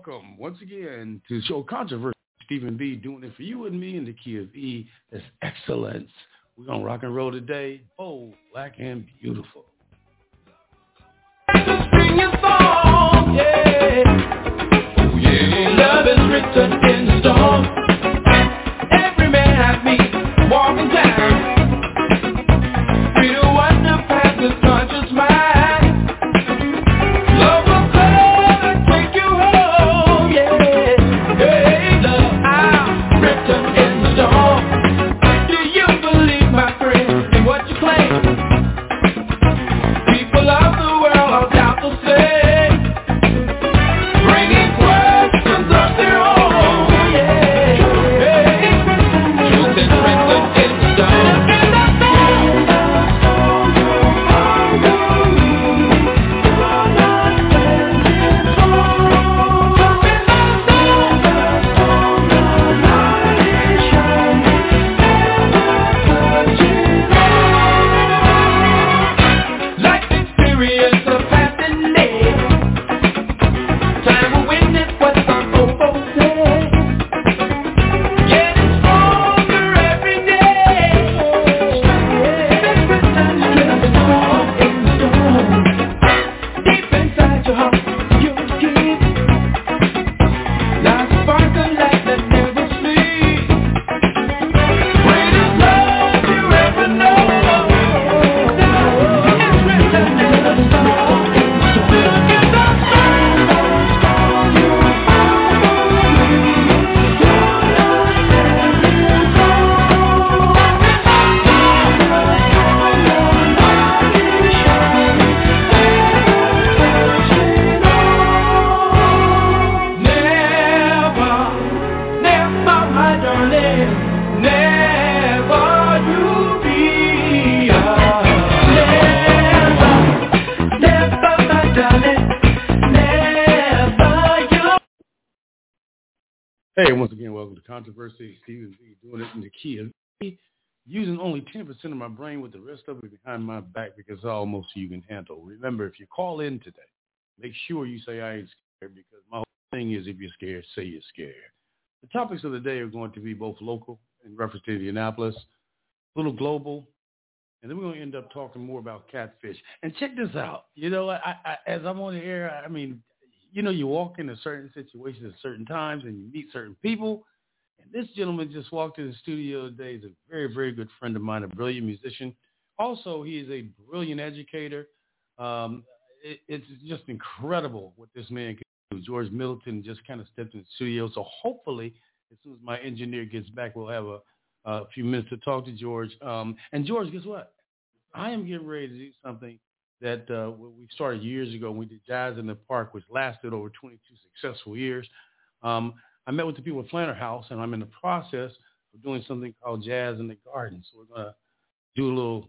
welcome once again to Show Controversy. Stephen B. doing it for you and me in the key of E. That's excellence. We're going to rock and roll today. Bold, black, and beautiful. Sing your song, yeah. Love is written in the storm. Every man I meet walking down. We don't want to pass this conscious mind. Love will come and take you home, yeah. Hey, love, I'm written in the storm. Do you believe, my friend, in what you claim? People of the world are doubtful say, bringing questions of their own, yeah. Hey, truth is written in stone. Life experience of passing day. Time will witness what some old folks say. Getting stronger every day. Deep inside your heart, you're a kid. Lies a spark of light that never sleeps. Greatest love you ever know. It's written in the stone. Look at the never, my darling, never you be never, my darling, never you. Hey, once again, welcome to Controversy. Stephen B. doing it in the key of E. Using only 10% of my brain with the rest of it behind my back because all most of you can handle. Remember, if you call in today, make sure you say I ain't scared because my whole thing is if you're scared, say you're scared. The topics of the day are going to be both local in reference to Indianapolis, a little global, and then we're going to end up talking more about catfish. And check this out. You know, as I'm on the air, I mean, you know, you walk into certain situations at certain times and you meet certain people. And this gentleman just walked in the studio today. He's a very, very good friend of mine, a brilliant musician. Also, he is a brilliant educator. It's just incredible what this man can do. George Middleton just kind of stepped in the studio. So hopefully, as soon as my engineer gets back, we'll have a few minutes to talk to George. And George, guess what? I am getting ready to do something that we started years ago when we did Jazz in the Park, which lasted over 22 successful years. I met with the people at Flanner House, and I'm in the process of doing something called Jazz in the Garden. So we're going to do a little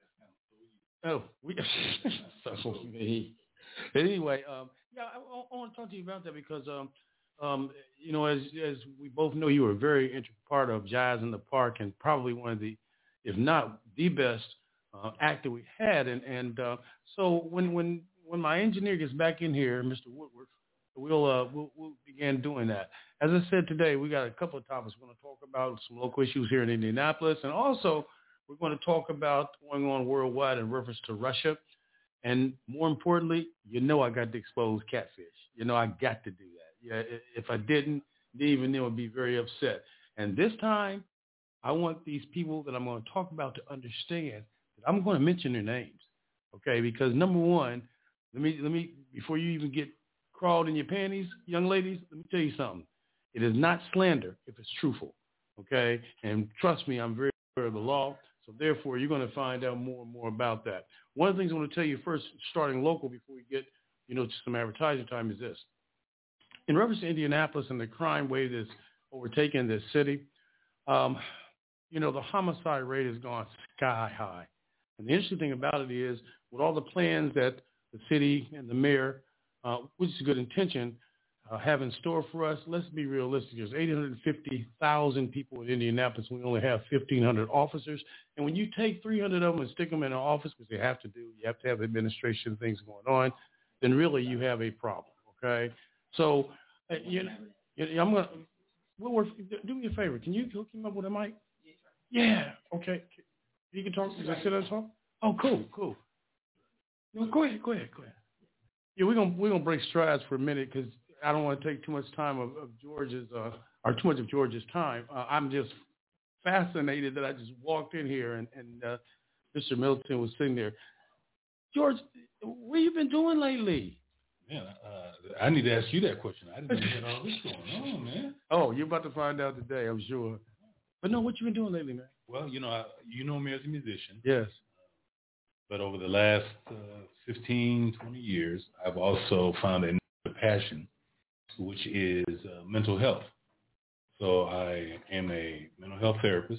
so me. But anyway, yeah, I want to talk to you about that because, you know, as we both know, you were a very integral part of Jazz in the Park and probably one of the, if not the best actor we had. And so when my engineer gets back in here, Mr. Woodward, we'll begin doing that. As I said today, we got a couple of topics. We're going to talk about some local issues here in Indianapolis, and also we're going to talk about what's going on worldwide in reference to Russia. And more importantly, you know I got to expose catfish. You know I got to do that. Yeah, if I didn't, even then would be very upset. And this time, I want these people that I'm going to talk about to understand that I'm going to mention their names, okay? Because number one, let me before you even get crawled in your panties, young ladies, let me tell you something. It is not slander if it's truthful, okay? And trust me, I'm very aware of the law, so therefore you're going to find out more and more about that. One of the things I want to tell you first, starting local before we get, to some advertising time is this. In reference to Indianapolis and the crime wave that's overtaken this city, the homicide rate has gone sky high. And the interesting thing about it is, with all the plans that the city and the mayor, which is a good intention, have in store for us, let's be realistic. There's 850,000 people in Indianapolis. We only have 1,500 officers. And when you take 300 of them and stick them in an office, which they have to do, you have to have administration things going on, then really you have a problem, okay? So I'm gonna. Woodward, do me a favor. Can you hook him up with a mic? Yeah. Okay. You can talk. Just sit there and talk. Oh, cool. No, go ahead. Yeah, we're gonna break strides for a minute because I don't want to take too much time of George's or too much of George's time. I'm just fascinated that I just walked in here and Mr. Middleton was sitting there. George, what you been doing lately? Man, I need to ask you that question. I didn't know you had all this going on, man. Oh, you're about to find out today, I'm sure. But no, what you been doing lately, man? Well, you know me as a musician. Yes. But over the last 15, 20 years, I've also found a passion, which is mental health. So I am a mental health therapist,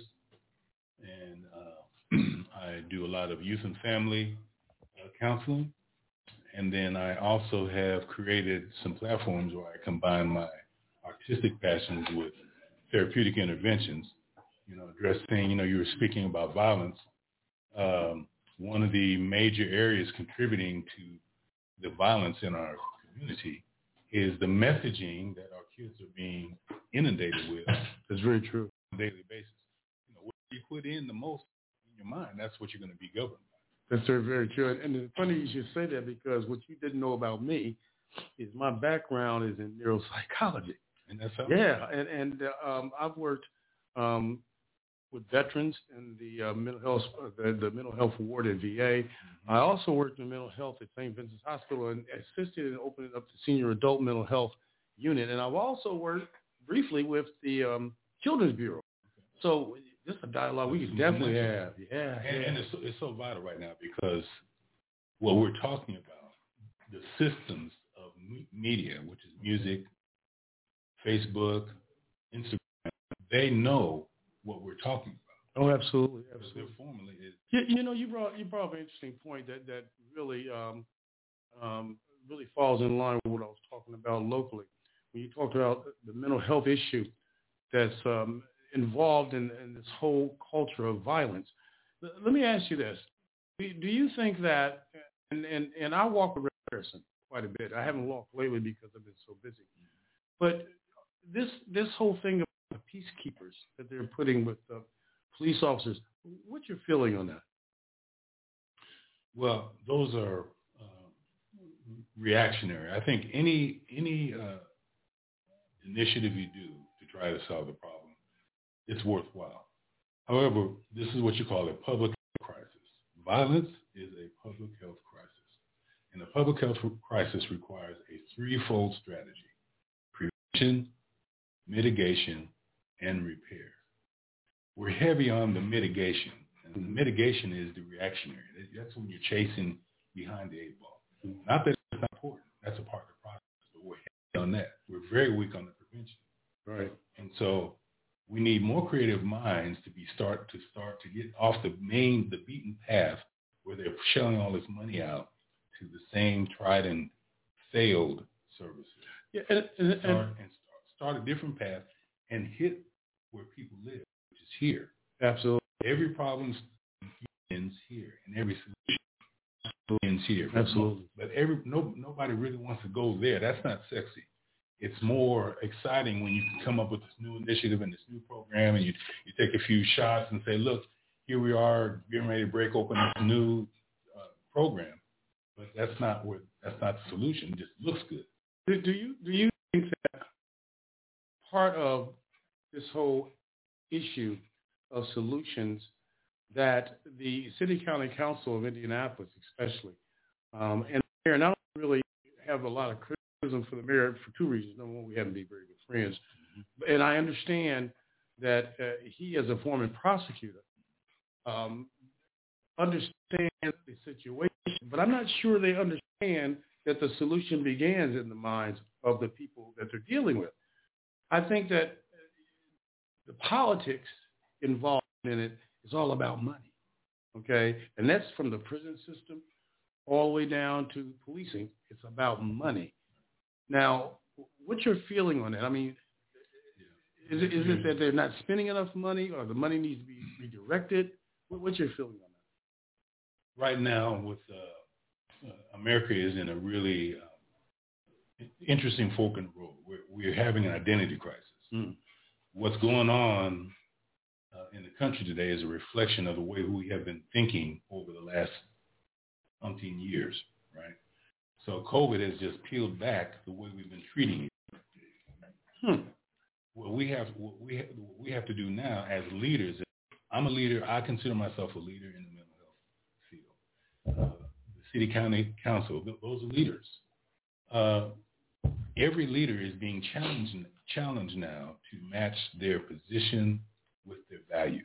and I do a lot of youth and family counseling. And then I also have created some platforms where I combine my artistic passions with therapeutic interventions, addressing, you were speaking about violence. One of the major areas contributing to the violence in our community is the messaging that our kids are being inundated with. That's very true. On a daily basis. What you put in the most in your mind, that's what you're going to be governed by. That's very, very true. And it's funny you should say that because what you didn't know about me is my background is in neuropsychology. And that's how. Yeah, and I've worked with veterans in the mental health, the mental health ward at VA. Mm-hmm. I also worked in mental health at St. Vincent's Hospital and assisted in opening up the senior adult mental health unit. And I've also worked briefly with the Children's Bureau. So this is a dialogue we could definitely have. Yeah. And it's so vital right now because what we're talking about, the systems of media, which is music, Facebook, Instagram, they know what we're talking about. Oh, absolutely. Their formula is. You brought up an interesting point that really really falls in line with what I was talking about locally. When you talked about the mental health issue that's involved in this whole culture of violence. Let me ask you this. Do you think that, and I walk with Red Harrison quite a bit. I haven't walked lately because I've been so busy. But this whole thing about the peacekeepers that they're putting with the police officers, what's your feeling on that? Well, those are reactionary. I think any initiative you do to try to solve the problem, it's worthwhile. However, this is what you call a public health crisis. Violence is a public health crisis. And a public health crisis requires a threefold strategy: prevention, mitigation, and repair. We're heavy on the mitigation. And the mitigation is the reactionary. That's when you're chasing behind the eight ball. Not that it's not important. That's a part of the process. But we're heavy on that. We're very weak on the prevention. Right. And so we need more creative minds to start to get off the beaten path where they're shelling all this money out to the same tried and failed services. Yeah, start a different path and hit where people live, which is here. Absolutely. Every problem ends here, and every solution ends here. Absolutely. But nobody really wants to go there. That's not sexy. It's more exciting when you can come up with this new initiative and this new program, and you take a few shots and say, look, here we are getting ready to break open this new program. But that's not the solution. It just looks good. Do you think that part of this whole issue of solutions that the City County Council of Indianapolis especially, and the mayor not really have a lot of criticism for the mayor for two reasons. Number one, we happen to be very good friends. Mm-hmm. And I understand that he, as a former prosecutor, understands the situation, but I'm not sure they understand that the solution begins in the minds of the people that they're dealing with. I think that the politics involved in it is all about money, okay? And that's from the prison system all the way down to policing. It's about money. Now, what's your feeling on that? I mean, is it that they're not spending enough money or the money needs to be redirected? What's your feeling on that? Right now, with America is in a really interesting fork in the road. We're having an identity crisis. What's going on in the country today is a reflection of the way we have been thinking over the last umpteen years, right? So COVID has just peeled back the way we've been treating it. What we have to do now as leaders. I'm a leader. I consider myself a leader in the mental health field. The city, county, council, those are leaders. Every leader is being challenged now to match their position with their values.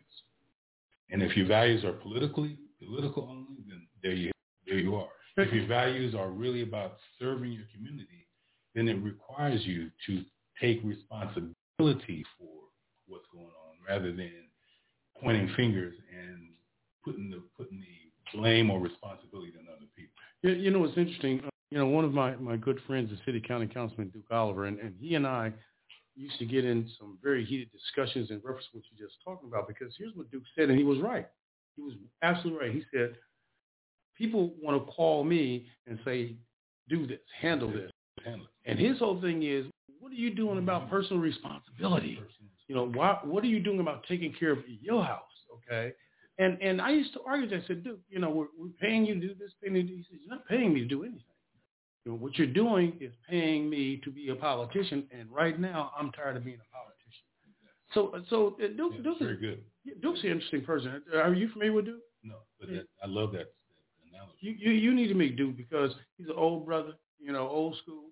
And if your values are political only, then there you are. If your values are really about serving your community, then it requires you to take responsibility for what's going on rather than pointing fingers and putting the blame or responsibility on other people. You know, it's interesting. One of my good friends is City County Councilman Duke Oliver, and he and I used to get in some very heated discussions in reference to what you're just talking about, because here's what Duke said, and he was right. He was absolutely right. He said, people want to call me and say, do this, handle this. And his whole thing is, what are you doing about personal responsibility? What are you doing about taking care of your house, okay? And I used to argue that. I said, Duke, we're paying you to do this thing. He said, you're not paying me to do anything. What you're doing is paying me to be a politician, and right now I'm tired of being a politician. So Duke very good. Duke's an interesting person. Are you familiar with Duke? No, but I love that analogy. You need to meet Duke because he's an old brother, old school.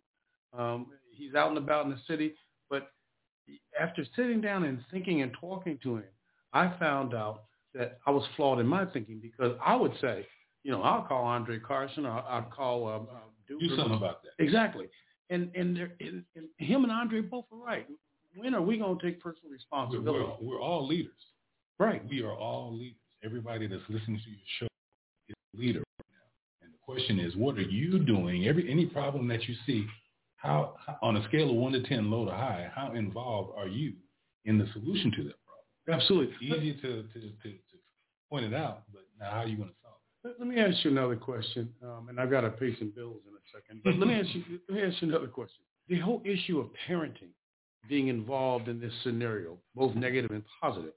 He's out and about in the city, but after sitting down and thinking and talking to him, I found out that I was flawed in my thinking, because I would say, I'll call Andre Carson, or I'll call Duke. Do something about that. Exactly. And him and Andre both are right. When are we going to take personal responsibility? We're all leaders. Right. We are all leaders. Everybody that's listening to your show is a leader right now. And the question is, what are you doing? Any problem that you see, how on a scale of 1 to 10, low to high, how involved are you in the solution to that problem? Absolutely. It's easy to point it out, but now how are you going to solve it? Let me ask you another question, and I've got to pay some bills in a second. But let me ask you another question. The whole issue of parenting being involved in this scenario, both negative and positive,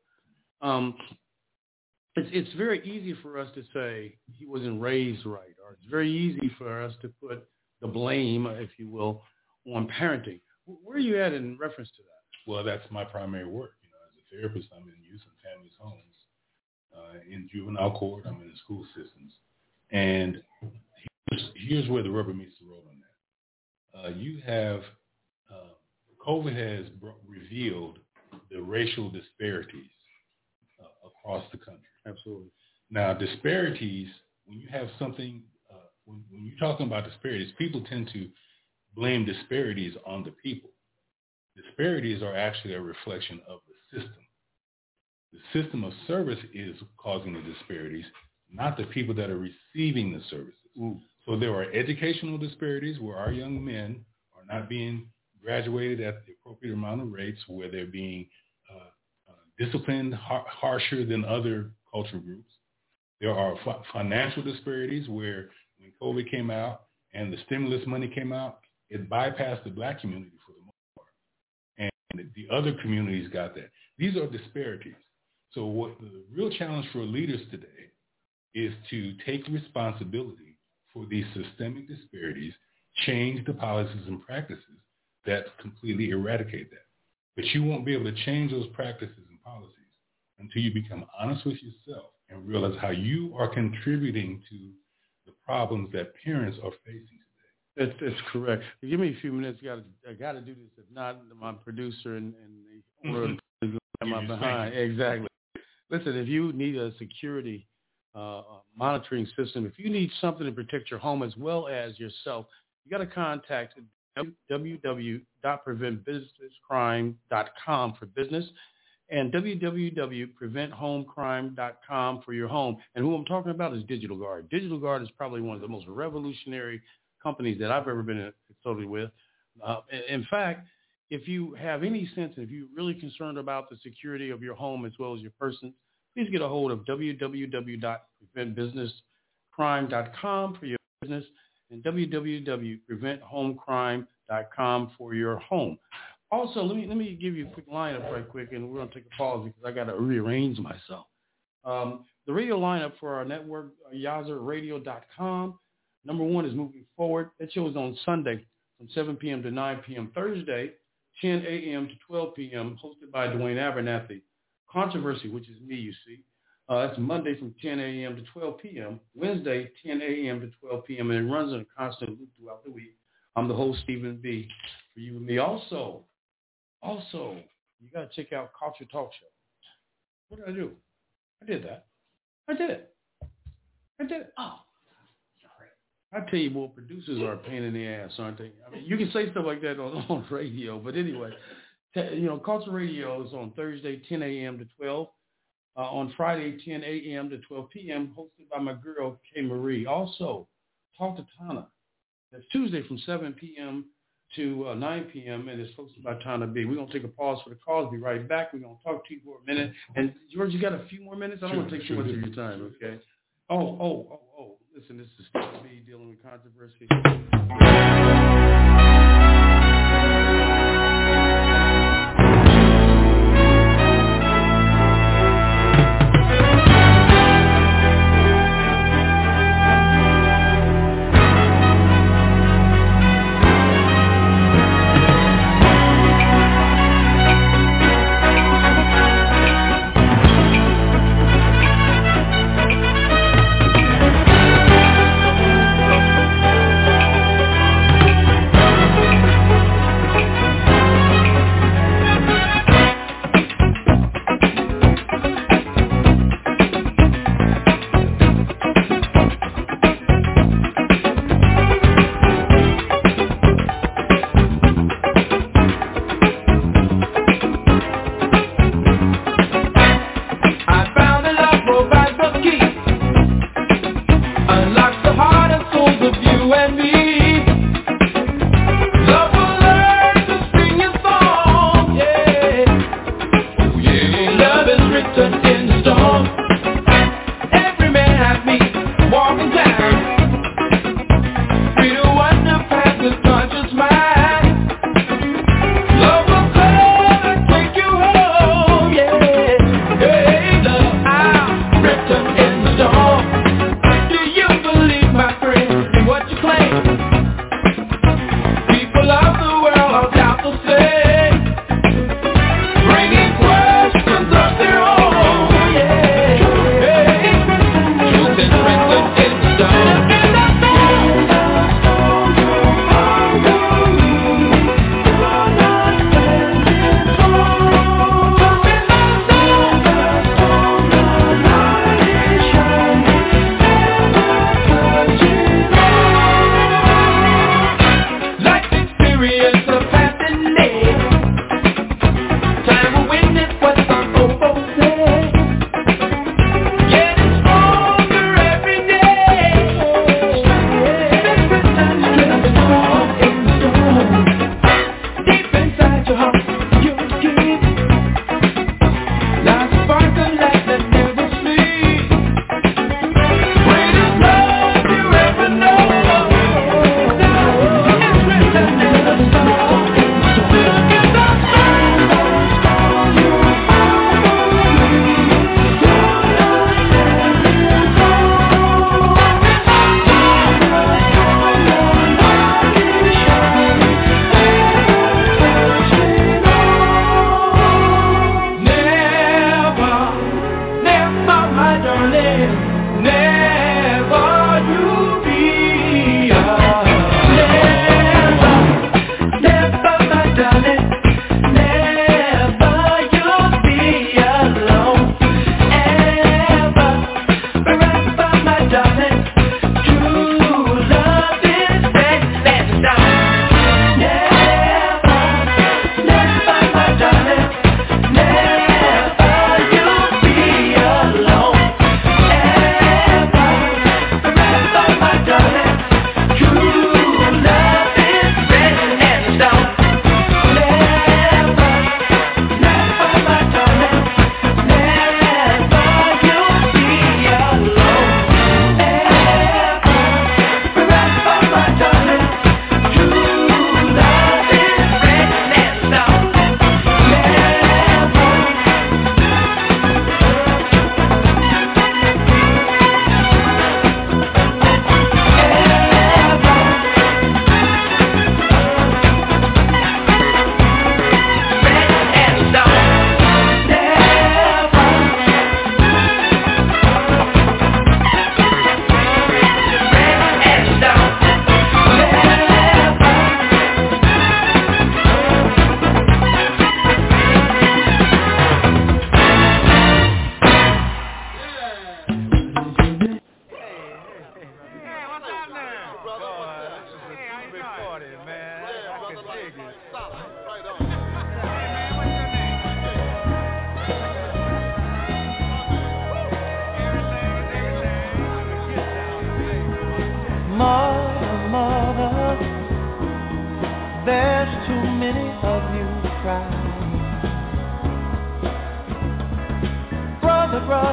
it's very easy for us to say he wasn't raised right, or it's very easy for us to put the blame, if you will, on parenting. Where are you at in reference to that? Well, that's my primary work. As a therapist, I'm in youth and families' homes. In juvenile court, I'm in the school systems. And here's where the rubber meets the road on that. You have, COVID has revealed the racial disparities across the country. Absolutely. Now, disparities, when you have something, when you're talking about disparities, people tend to blame disparities on the people. Disparities are actually a reflection of the system. The system of service is causing the disparities, not the people that are receiving the services. So there are educational disparities where our young men are not being graduated at the appropriate amount of rates, where they're being disciplined harsher than other cultural groups. There are financial disparities where when COVID came out and the stimulus money came out, it bypassed the black community for the most part. And the other communities got that. These are disparities. So what the real challenge for leaders today is to take responsibility for these systemic disparities, change the policies and practices that completely eradicate that. But you won't be able to change those practices and policies until you become honest with yourself and realize how you are contributing to the problems that parents are facing today. That's correct. Give me a few minutes. I got to do this. If not, my producer and the owner is going to come up behind. Exactly. Listen, if you need a security monitoring system, if you need something to protect your home as well as yourself, you got to contact www.preventbusinesscrime.com for business and www.preventhomecrime.com for your home. And who I'm talking about is Digital Guard. Digital Guard is probably one of the most revolutionary companies that I've ever been associated with. In fact, if you have any sense, if you're really concerned about the security of your home as well as your person, please get a hold of www.preventbusinesscrime.com for your business and www.preventhomecrime.com StephenBBStudios.com for your home. Also, let me give you a quick lineup right quick, and we're going to take a pause because I got to rearrange myself. The radio lineup for our network, YahZerRadio.com. Number one is Moving Forward. That show is on Sunday from 7 p.m. to 9 p.m. Thursday, 10 a.m. to 12 p.m., hosted by Dwayne Abernathy. Controversy, which is me, you see. That's Monday from 10 a.m. to 12 p.m., Wednesday, 10 a.m. to 12 p.m., and it runs in a constant loop throughout the week. I'm the host, Stephen B., for you and me. Also, you got to check out Culture Talk Show. What did I do? I did that. I did it. Oh, sorry. I tell you, boy, producers are a pain in the ass, aren't they? I mean, you can say stuff like that on radio, but anyway, Culture Radio is on Thursday, 10 a.m. to 12. On Friday, 10 a.m. to 12 p.m., hosted by my girl, Kay Marie. Also, Talk to Tana. That's Tuesday from 7 p.m. to 9 p.m., and it's hosted by Tana B. We're going to take a pause for the calls. Be right back. We're going to talk to you for a minute. And, George, you got a few more minutes? I don't want to take too much of your time, okay? Oh. Listen, this is Stephen B. dealing with controversy.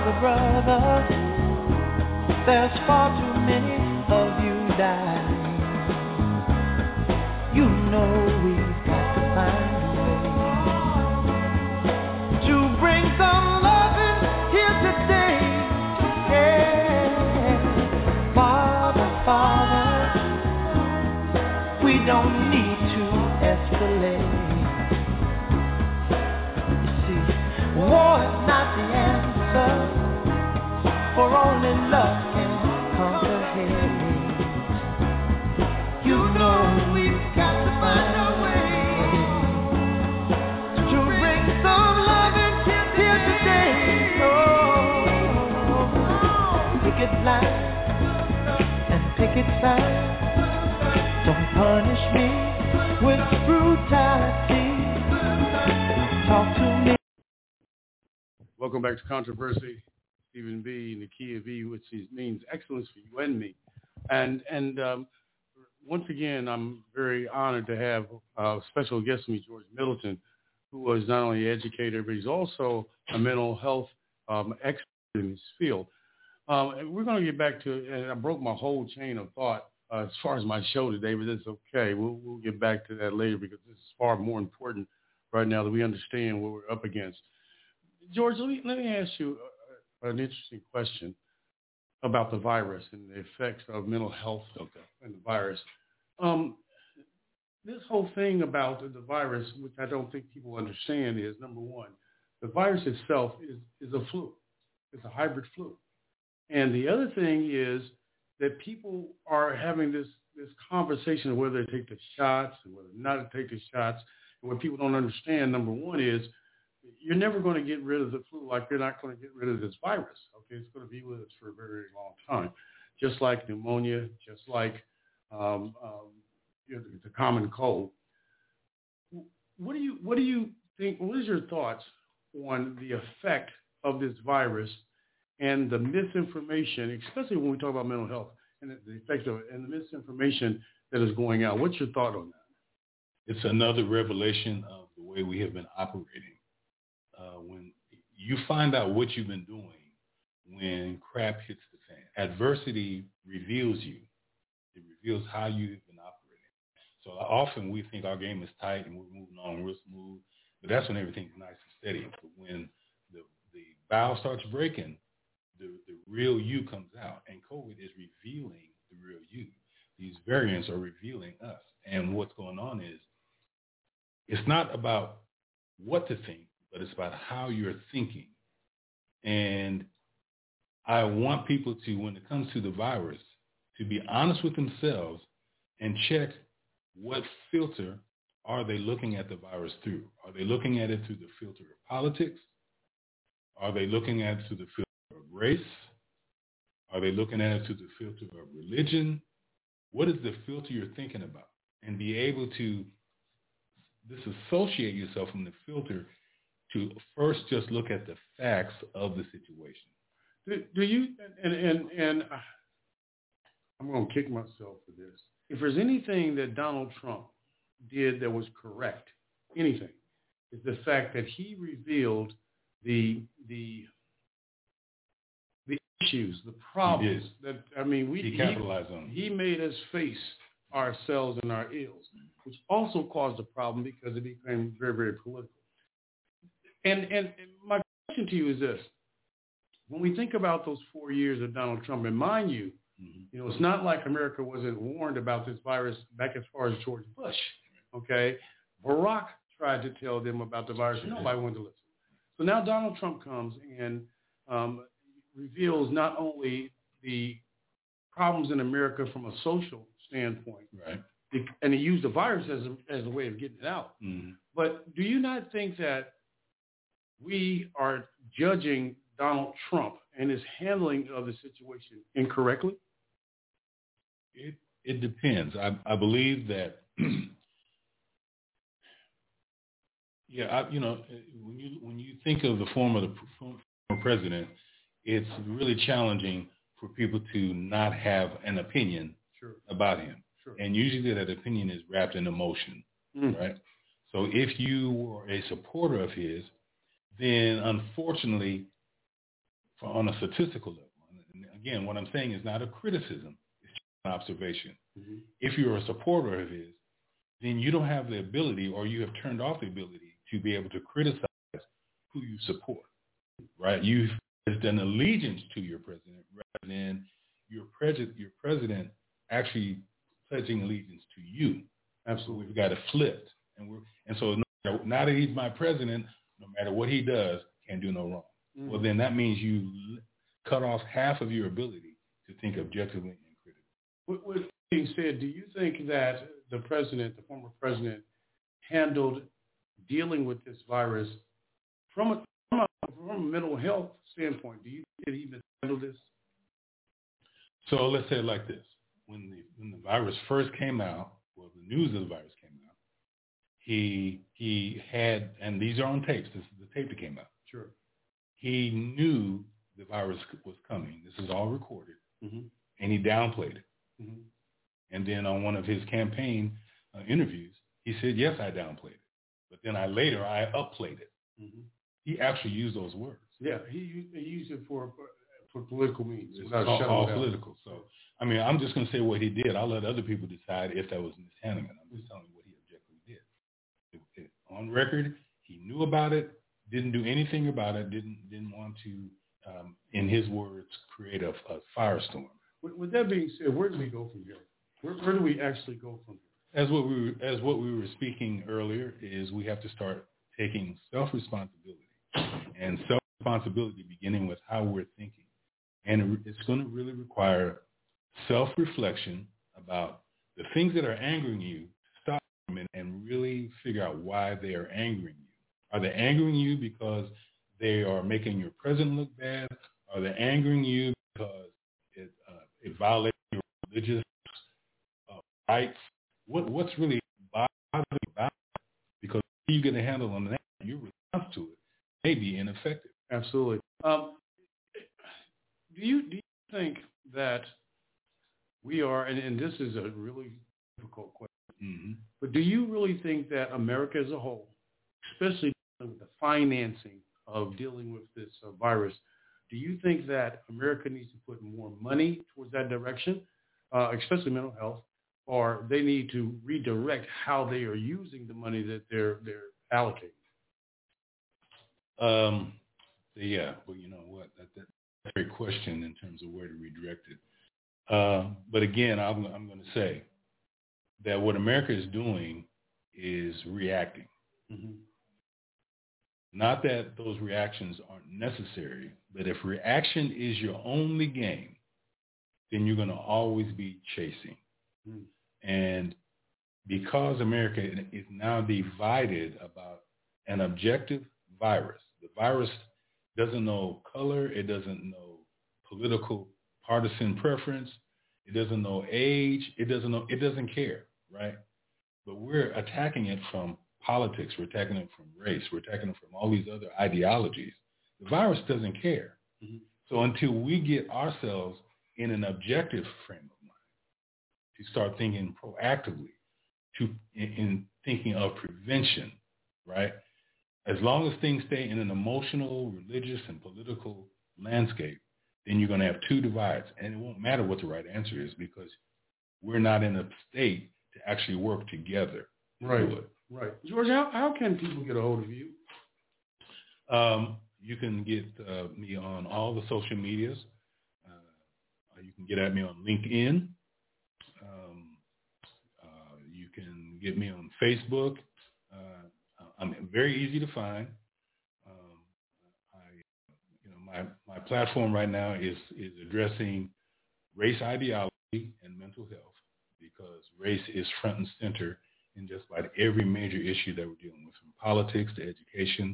brother, brother, there's far too many of you dying. You know we've got to find a way to bring some loving here today. Yeah. Father, Father, we don't need to escalate. You see, war is not the answer, for only love can conquer hate. You know we've got to find a way to bring some loving here today. Oh, picket line and picket sign. Don't punish me with brutality. Talk to me. Welcome back to Controversy. Stephen B. Nakia V, which means excellence for you and me. And once again, I'm very honored to have a special guest with me, George Middleton, who is not only an educator, but he's also a mental health expert in his field. And we're going to get back to, and I broke my whole chain of thought as far as my show today, but that's okay. We'll get back to that later because this is far more important right now that we understand what we're up against. George, let me ask you an interesting question about the virus and the effects of mental health and the virus. This whole thing about the virus, which I don't think people understand, is, number one, the virus itself is a flu. It's a hybrid flu. And the other thing is that people are having this conversation of whether they take the shots and whether not to take the shots. And what people don't understand, number one, is you're never going to get rid of the flu like you're not going to get rid of this virus. Okay, it's going to be with us for a very, very long time, just like pneumonia, just like the common cold. What do you think? What is your thoughts on the effect of this virus and the misinformation, especially when we talk about mental health and the effect of it, and the misinformation that is going out? What's your thought on that? It's another revelation of the way we have been operating. When you find out what you've been doing when crap hits the fan, adversity reveals you. It reveals how you've been operating. So often we think our game is tight and we're moving on real smooth, but that's when everything's nice and steady. But when the valve starts breaking, the real you comes out, and COVID is revealing the real you. These variants are revealing us. And what's going on is it's not about what to think, but it's about how you're thinking. And I want people to, when it comes to the virus, to be honest with themselves and check what filter are they looking at the virus through. Are they looking at it through the filter of politics? Are they looking at it through the filter of race? Are they looking at it through the filter of religion? What is the filter you're thinking about? And be able to disassociate yourself from the filter to first just look at the facts of the situation. Do you, and I'm going to kick myself for this. If there's anything that Donald Trump did that was correct, anything, is the fact that he revealed the issues, the problems that, he capitalized on. He made us face ourselves and our ills, which also caused a problem because it became very, very political. And my question to you is this. When we think about those 4 years of Donald Trump, and mind you, it's not like America wasn't warned about this virus back as far as George Bush, okay? Barack tried to tell them about the virus, and nobody wanted to listen. So now Donald Trump comes and reveals not only the problems in America from a social standpoint, right? And he used the virus as a way of getting it out. Mm-hmm. But do you not think that we are judging Donald Trump and his handling of the situation incorrectly? It depends. I believe that, when you think of the former president, it's really challenging for people to not have an opinion about him. Sure. And usually that opinion is wrapped in emotion, right? So if you were a supporter of his, then unfortunately, on a statistical level. And again, what I'm saying is not a criticism, it's just an observation. Mm-hmm. If you're a supporter of his, then you don't have the ability, or you have turned off the ability to be able to criticize who you support, right? You've done allegiance to your president rather than your president actually pledging allegiance to you. Absolutely. We've got it flipped. And so now that he's my president, no matter what he does, can't do no wrong. Mm-hmm. Well, then that means you cut off half of your ability to think objectively and critically. With being said, do you think that the former president, handled dealing with this virus from a mental health standpoint? Do you think that he handled this? So let's say it like this. When the virus first came out, well, the news of the virus came out, he had, and these are on tapes, this is the tape that came out. Sure. He knew the virus was coming. This is all recorded. Mm-hmm. And he downplayed it. Mm-hmm. And then on one of his campaign interviews, he said, yes, I downplayed it. But then I upplayed it. Mm-hmm. He actually used those words. Yeah, he used it for political means. It's all political. So, I mean, I'm just going to say what he did. I'll let other people decide if that was mishandling it. I'm just telling you what he objectively did. On record, he knew about it, didn't do anything about it, didn't want to, in his words, create a firestorm. With that being said, where do we go from here? Where do we actually go from here? As what we were speaking earlier, is we have to start taking self-responsibility, and self-responsibility beginning with how we're thinking. And it's going to really require self-reflection about the things that are angering you. Stop them and really figure out why they are angering you. Are they angering you because they are making your president look bad? Are they angering you because it violates your religious rights? What's really bothering you about it? Because if you get a handle on that, your response to it may be ineffective. Absolutely. Do you think that we are, and this is a really difficult question, mm-hmm. but do you really think that America as a whole, especially with the financing of dealing with this virus, do you think that America needs to put more money towards that direction, especially mental health, or they need to redirect how they are using the money that they're allocating? Yeah, well, you know what? That's a great question in terms of where to redirect it. But again, I'm going to say that what America is doing is reacting. Mm-hmm. Not that those reactions aren't necessary, but if reaction is your only game, then you're going to always be chasing. Mm. And because America is now divided about an objective virus, the virus doesn't know color, it doesn't know political partisan preference, it doesn't know age, it doesn't care, right? But we're attacking it from politics, we're attacking it from race, we're attacking it from all these other ideologies. The virus doesn't care. Mm-hmm. So until we get ourselves in an objective frame of mind to start thinking proactively, in thinking of prevention, right? As long as things stay in an emotional, religious, and political landscape, then you're going to have two divides. And it won't matter what the right answer is because we're not in a state to actually work together. Right. Right. George, how can people get a hold of you? You can get me on all the social medias. You can get at me on LinkedIn. You can get me on Facebook. I'm very easy to find. My platform right now is addressing race ideology and mental health because race is front and center in just about every major issue that we're dealing with, from politics to education,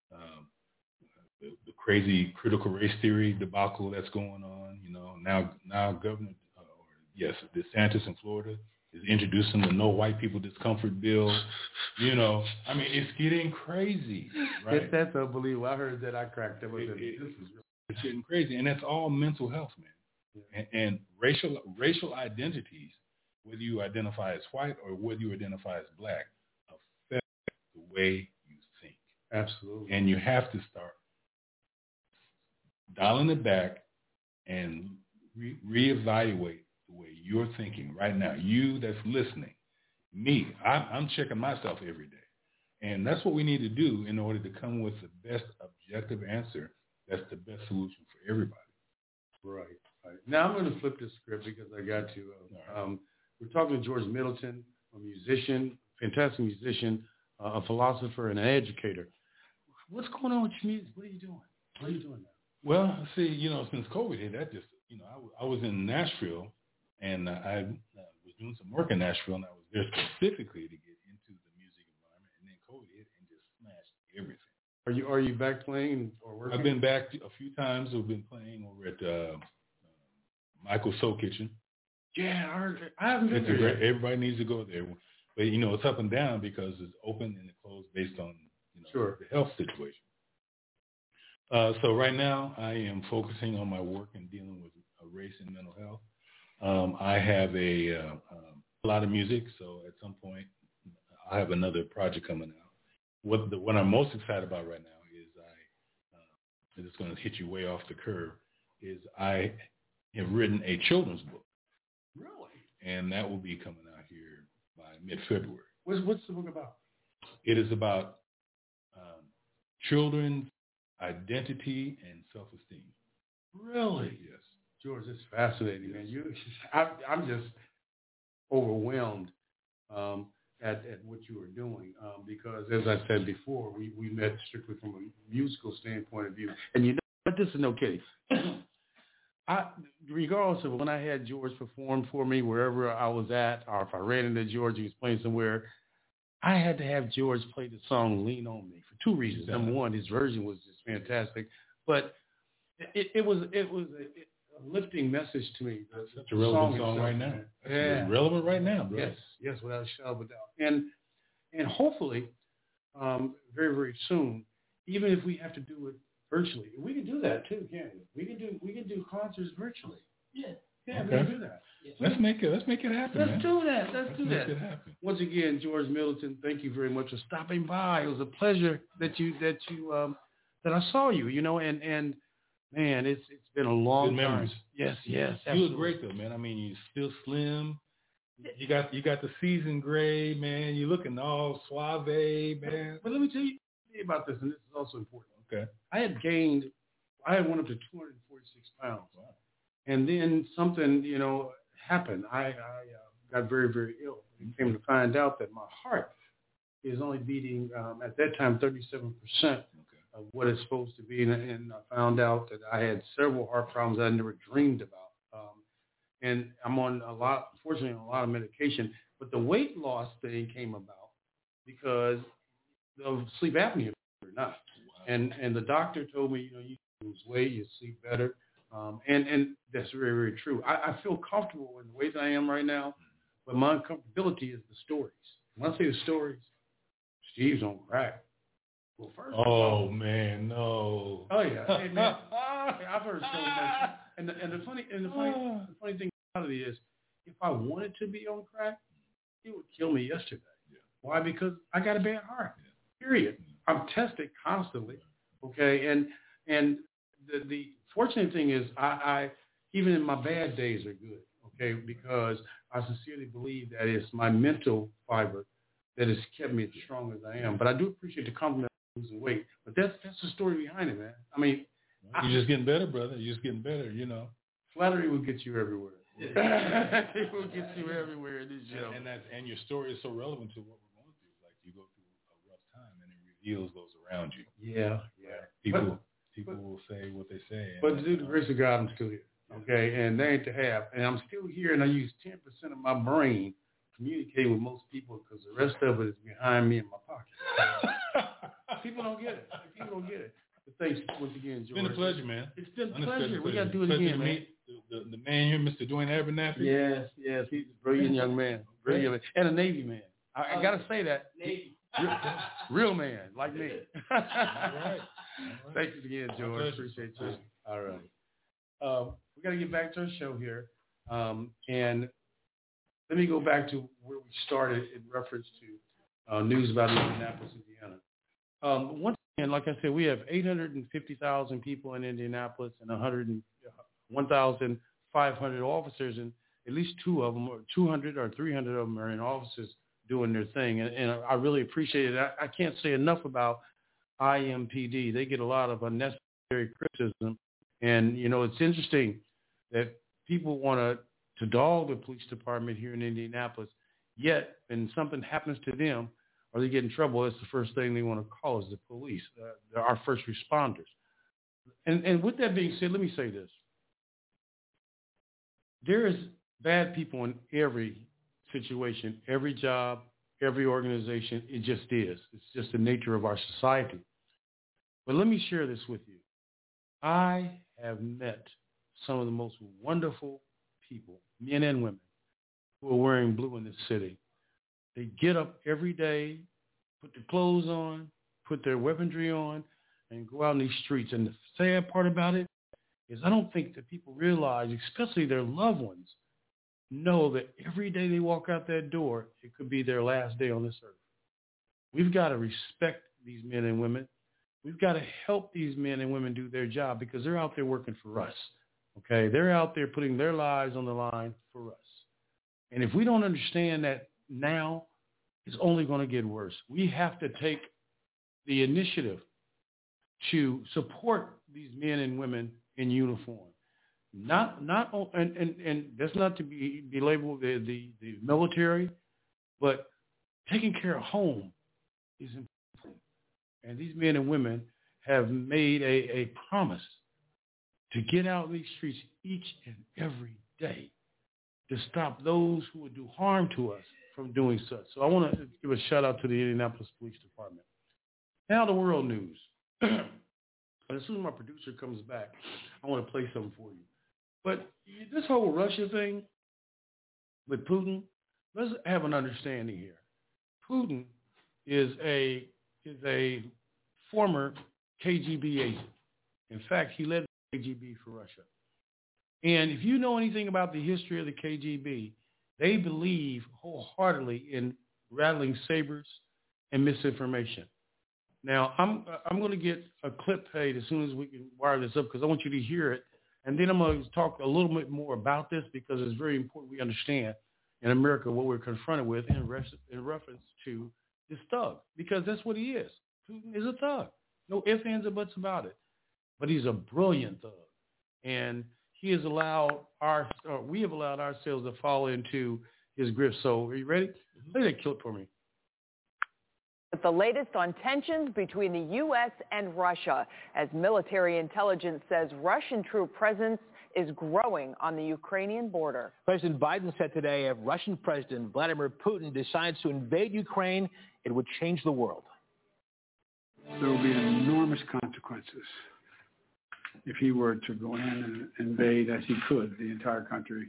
the crazy critical race theory debacle that's going on. You know, now Governor DeSantis in Florida is introducing the No White People Discomfort bill. You know, I mean, it's getting crazy, right? That's unbelievable. I heard that. I cracked up. It's getting crazy, and that's all mental health, man. Yeah. And racial identities, whether you identify as white or whether you identify as black, affect the way you think. Absolutely. And you have to start dialing it back and reevaluate the way you're thinking right now. You that's listening, me, I'm checking myself every day. And that's what we need to do in order to come with the best objective answer that's the best solution for everybody. Right. Now I'm going to flip this script because I got to. We're talking to George Middleton, a musician, fantastic musician, a philosopher, and an educator. What's going on with your music? What are you doing? What are you doing now? Well, see, since COVID hit, that just, I was in Nashville, and I was doing some work in Nashville, and I was there specifically to get into the music environment, and then COVID hit and just smashed everything. Are you back playing or working? I've been back a few times. I've been playing over at Michael's Soul Kitchen. Yeah, I haven't been there yet. Everybody needs to go there. But, it's up and down because it's open and it closed based on the health situation. So right now I am focusing on my work and dealing with race and mental health. I have a lot of music, so at some point I have another project coming out. What I'm most excited about right now is and it's going to hit you way off the curve, is I have written a children's book. Really? And that will be coming out here by mid-February. What's the book about? It is about children's identity and self-esteem. Really? Yes. George, it's fascinating, man. I'm just overwhelmed at what you are doing because, as I said before, we met strictly from a musical standpoint of view. And but this is no kidding. Regardless of when I had George perform for me wherever I was at, or if I ran into George, he was playing somewhere, I had to have George play the song "Lean on Me" for two reasons. Number one, his version was just fantastic, but it was a lifting message to me. Such a relevant song right now. It's relevant right now, bro. Yes, without a shadow of a doubt. And hopefully, very, very soon, even if we have to do it virtually, we can do that too, can't we? We can do concerts virtually. Yeah, okay. We can do that. Let's make it happen. Let's do that. Let's do that. Make it happen. Once again, George Middleton, thank you very much for stopping by. It was a pleasure that I saw you. And man, it's been a long time. Yes, absolutely. You look great though, man. I mean, you're still slim. You got the seasoned gray, man. You're looking all suave, man. But let me tell you about this, and this is also important. Okay. I had went up to 246 pounds. Wow. And then something, happened. I got very, very ill. And came to find out that my heart is only beating, at that time, 37% of what it's supposed to be. And I found out that I had several heart problems I never dreamed about. And I'm unfortunately, on a lot of medication. But the weight loss thing came about because of sleep apnea or not. And the doctor told me, you lose weight, you sleep better. And that's very, very true. I feel comfortable in the ways I am right now, but my uncomfortability is the stories. When I say the stories, Steve's on crack. Well, first of all, man, no. Oh yeah, hey, man, I've heard so much. And the funny thing about it is, if I wanted to be on crack, it would kill me yesterday. Yeah. Why? Because I got a bad heart. Yeah. Period. I'm tested constantly. Okay, and the fortunate thing is, I even in my bad days are good. Okay, because I sincerely believe that it's my mental fiber that has kept me as strong as I am. But I do appreciate the compliment of losing weight. But that's the story behind it, man. I mean, you're just getting better, brother. You're just getting better. Flattery will get you everywhere. It will get you everywhere in this show. And your story is so relevant to what we're going through. Like, you go through a rough time, and it reveals those around you. Yeah. People will say what they say. But due to the grace of God, I'm still here. Okay, and they ain't to have. And I'm still here, and I use 10% of my brain communicating with most people because the rest of it is behind me in my pocket. People don't get it. But thanks once again, George. It's been a pleasure, man. It's been a pleasure. We got to do it again, man. The man here, Mr. Dwayne Abernathy. Yes, he's a brilliant young man. Brilliant, and a Navy man. I got to say that. Navy. Real man, like me. All right. Thanks again, George. Appreciate you. All right. We got to get back to our show here. And let me go back to where we started in reference to news about Indianapolis, Indiana. Once And like I said, we have 850,000 people in Indianapolis and 1,500 officers, and at least 200 or 300 of them are in offices doing their thing. And I really appreciate it. I can't say enough about IMPD. They get a lot of unnecessary criticism. And, you know, it's interesting that people want to dog the police department here in Indianapolis, yet when something happens to them or they get in trouble, that's the first thing they want to call is the police, our first responders. And with that being said, let me say this. There is bad people in every situation, every job, every organization. It just is. It's just the nature of our society. But let me share this with you. I have met some of the most wonderful people, men and women, who are wearing blue in this city. They get up every day, put their clothes on, put their weaponry on, and go out in these streets. And the sad part about it is I don't think that people realize, especially their loved ones, know that every day they walk out that door, it could be their last day on this earth. We've got to respect these men and women. We've got to help these men and women do their job because they're out there working for us. Okay? They're out there putting their lives on the line for us. And if we don't understand that now, it's only going to get worse. We have to take the initiative to support these men and women in uniform. And that's not to be labeled the military, but taking care of home is important. And these men and women have made a promise to get out in these streets each and every day to stop those who would do harm to us from doing such. So I want to give a shout out to the Indianapolis Police Department. Now the world news. As soon as my producer comes back, I want to play something for you. But this whole Russia thing with Putin, let's have an understanding here. Putin is a former KGB agent. In fact, he led the KGB for Russia. And if you know anything about the history of the KGB, they believe wholeheartedly in rattling sabers and misinformation. Now, I'm going to get a clip played as soon as we can wire this up because I want you to hear it. And then I'm going to talk a little bit more about this because it's very important we understand in America what we're confronted with in reference to this thug. Because that's what he is. Putin is a thug. No ifs, ands, or buts about it. But he's a brilliant thug. And we have allowed ourselves to fall into his grip. So are you ready? Play that clip for me. The latest on tensions between the U.S. and Russia, as military intelligence says Russian troop presence is growing on the Ukrainian border. President Biden said today if Russian President Vladimir Putin decides to invade Ukraine, it would change the world. There will be enormous consequences if he were to go in and invade, as he could, the entire country,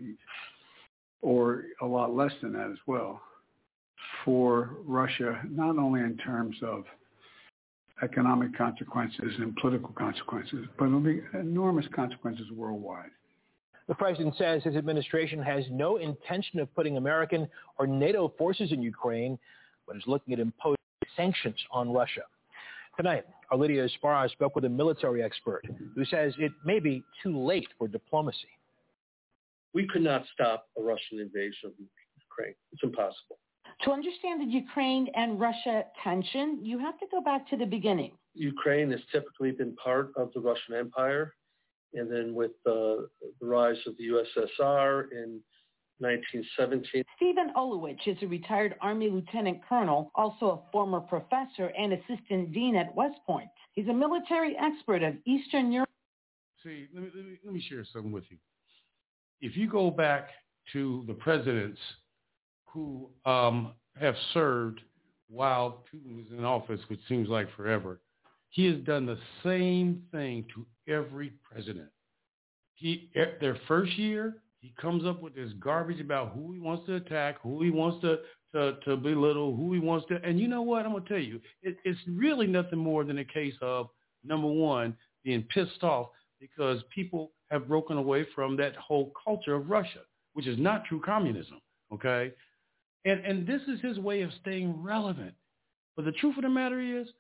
or a lot less than that as well, for Russia, not only in terms of economic consequences and political consequences, but it'll be enormous consequences worldwide. The president says his administration has no intention of putting American or NATO forces in Ukraine, but is looking at imposing sanctions on Russia. Tonight, our Lydia Esparra spoke with a military expert who says it may be too late for diplomacy. We could not stop a Russian invasion of Ukraine. It's impossible. To understand the Ukraine and Russia tension, you have to go back to the beginning. Ukraine has typically been part of the Russian Empire. And then with the rise of the USSR in 1917. Stephen Olowich is a retired Army lieutenant colonel, also a former professor and assistant dean at West Point. He's a military expert of Eastern Europe. See, let me share something with you. If you go back to the presidents who have served while Putin was in office, which seems like forever, he has done the same thing to every president. Their first year, he comes up with this garbage about who he wants to attack, who he wants to belittle, who he wants to. And you know what? I'm going to tell you, it's really nothing more than a case of, number one, being pissed off because people have broken away from that whole culture of Russia, which is not true communism, okay? And this is his way of staying relevant. But the truth of the matter is,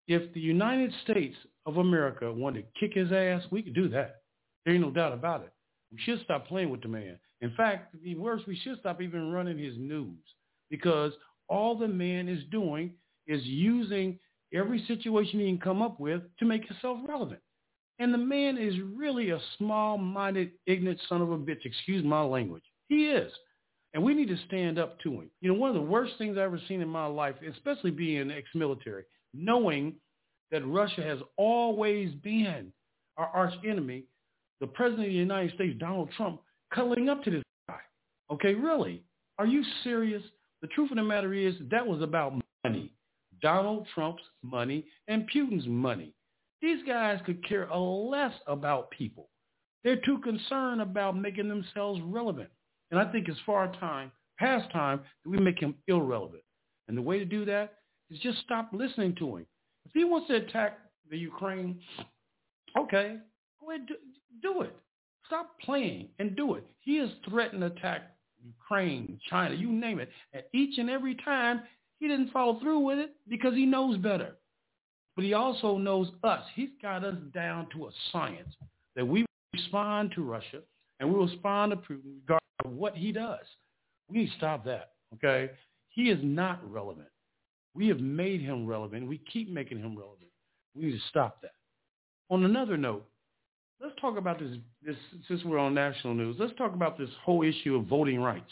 If the United States of America wanted to kick his ass, we could do that. There ain't no doubt about it. We should stop playing with the man. In fact, to be worse, we should stop even running his news, because all the man is doing is using every situation he can come up with to make himself relevant. And the man is really a small-minded, ignorant son of a bitch. Excuse my language. He is. And we need to stand up to him. You know, one of the worst things I've ever seen in my life, especially being ex-military, knowing that Russia has always been our arch enemy, the president of the United States, Donald Trump, cuddling up to this guy. Okay, really? Are you serious? The truth of the matter is that was about money. Donald Trump's money and Putin's money. These guys could care less about people. They're too concerned about making themselves relevant. And I think it's past time that we make him irrelevant. And the way to do that is just stop listening to him. If he wants to attack the Ukraine, okay, go ahead, do it. Stop playing and do it. He has threatened to attack Ukraine, China, you name it. And each and every time, he didn't follow through with it because he knows better. But he also knows us. He's got us down to a science that we respond to Russia and we respond to Putin regardless of what he does. We need to stop that, okay? He is not relevant. We have made him relevant. We keep making him relevant. We need to stop that. On another note, let's talk about this since we're on national news. Let's talk about this whole issue of voting rights.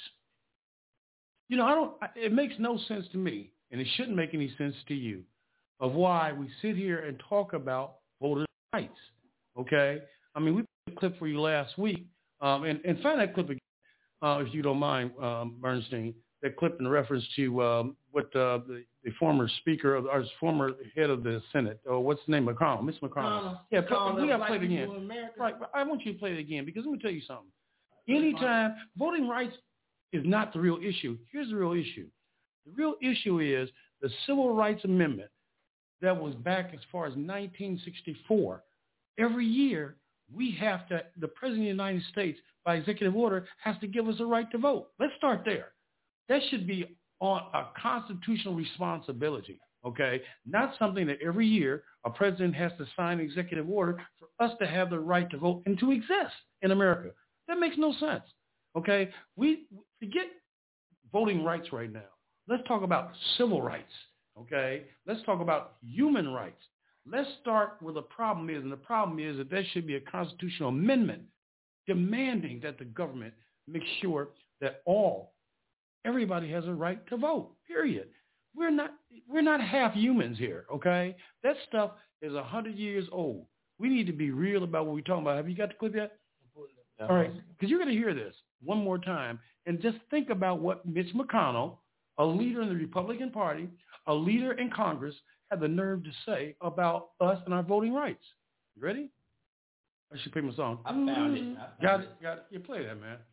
You know, it makes no sense to me, and it shouldn't make any sense to you, of why we sit here and talk about voter rights, okay? I mean, we put a clip for you last week, and find that clip again, if you don't mind, Bernstein, that clip in reference to what the former speaker, or former head of the Senate, or what's the name, McConnell, Mitch McConnell. Yeah, we got to play it again. Right, but I want you to play it again, because let me tell you something. Anytime, voting rights is not the real issue. Here's the real issue. The real issue is the Civil Rights Amendment that was back as far as 1964. Every year, the President of the United States, by executive order, has to give us a right to vote. Let's start there. That should be on a constitutional responsibility, okay? Not something that every year a president has to sign an executive order for us to have the right to vote and to exist in America. That makes no sense, okay? We forget voting rights right now. Let's talk about civil rights, okay? Let's talk about human rights. Let's start where the problem is, and the problem is that there should be a constitutional amendment demanding that the government make sure that everybody has a right to vote, period. We're not half humans here, okay? That stuff is 100 years old. We need to be real about what we're talking about. Have you got the clip yet? All right, because you're going to hear this one more time, and just think about what Mitch McConnell, a leader in the Republican Party, a leader in Congress, had the nerve to say about us and our voting rights. You ready? I should play my song. I found it. Got it. You play that, man.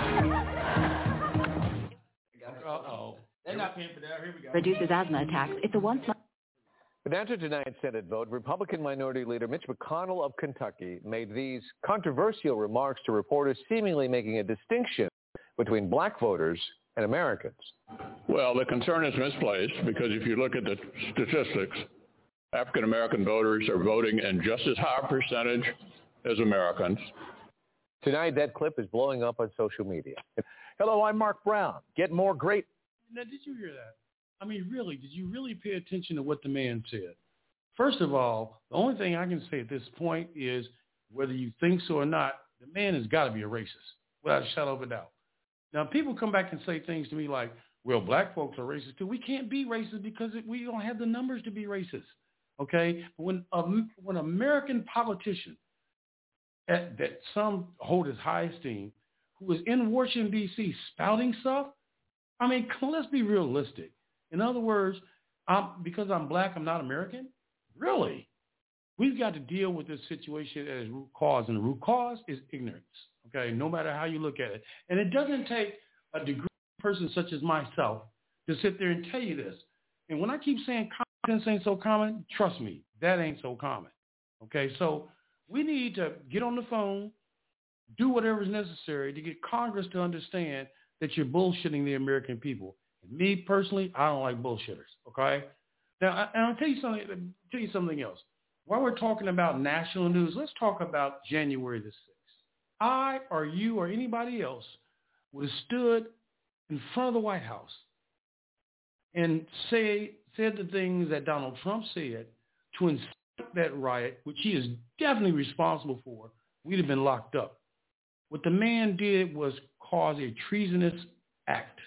Uh-oh. They're not paying for that. Here we go. Reduces asthma attacks. It's a once. But after tonight's Senate vote, Republican Minority Leader Mitch McConnell of Kentucky made these controversial remarks to reporters, seemingly making a distinction between black voters and Americans. Well, the concern is misplaced, because if you look at the statistics, African-American voters are voting in just as high a percentage as Americans. Tonight, that clip is blowing up on social media. Hello, I'm Mark Brown. Get more great. Now, did you hear that? I mean, really, did you really pay attention to what the man said? First of all, the only thing I can say at this point is, whether you think so or not, the man has got to be a racist, without a shadow of a doubt. Now, people come back and say things to me like, well, black folks are racist too. We can't be racist because we don't have the numbers to be racist, okay? When American politician that some hold as high esteem, who is in Washington, D.C. spouting stuff, I mean, let's be realistic. In other words, because I'm black, I'm not American? Really? We've got to deal with this situation as root cause, and the root cause is ignorance, okay, no matter how you look at it. And it doesn't take a degree person such as myself to sit there and tell you this. And when I keep saying common sense ain't so common, trust me, that ain't so common, okay? So we need to get on the phone, do whatever is necessary to get Congress to understand that you're bullshitting the American people. And me personally, I don't like bullshitters, okay? Now, and I'll tell you something else. While we're talking about national news, let's talk about January the 6th. I or you or anybody else would have stood in front of the White House and said the things that Donald Trump said to incite that riot, which he is definitely responsible for. We'd have been locked up. What the man did was cause a treasonous act.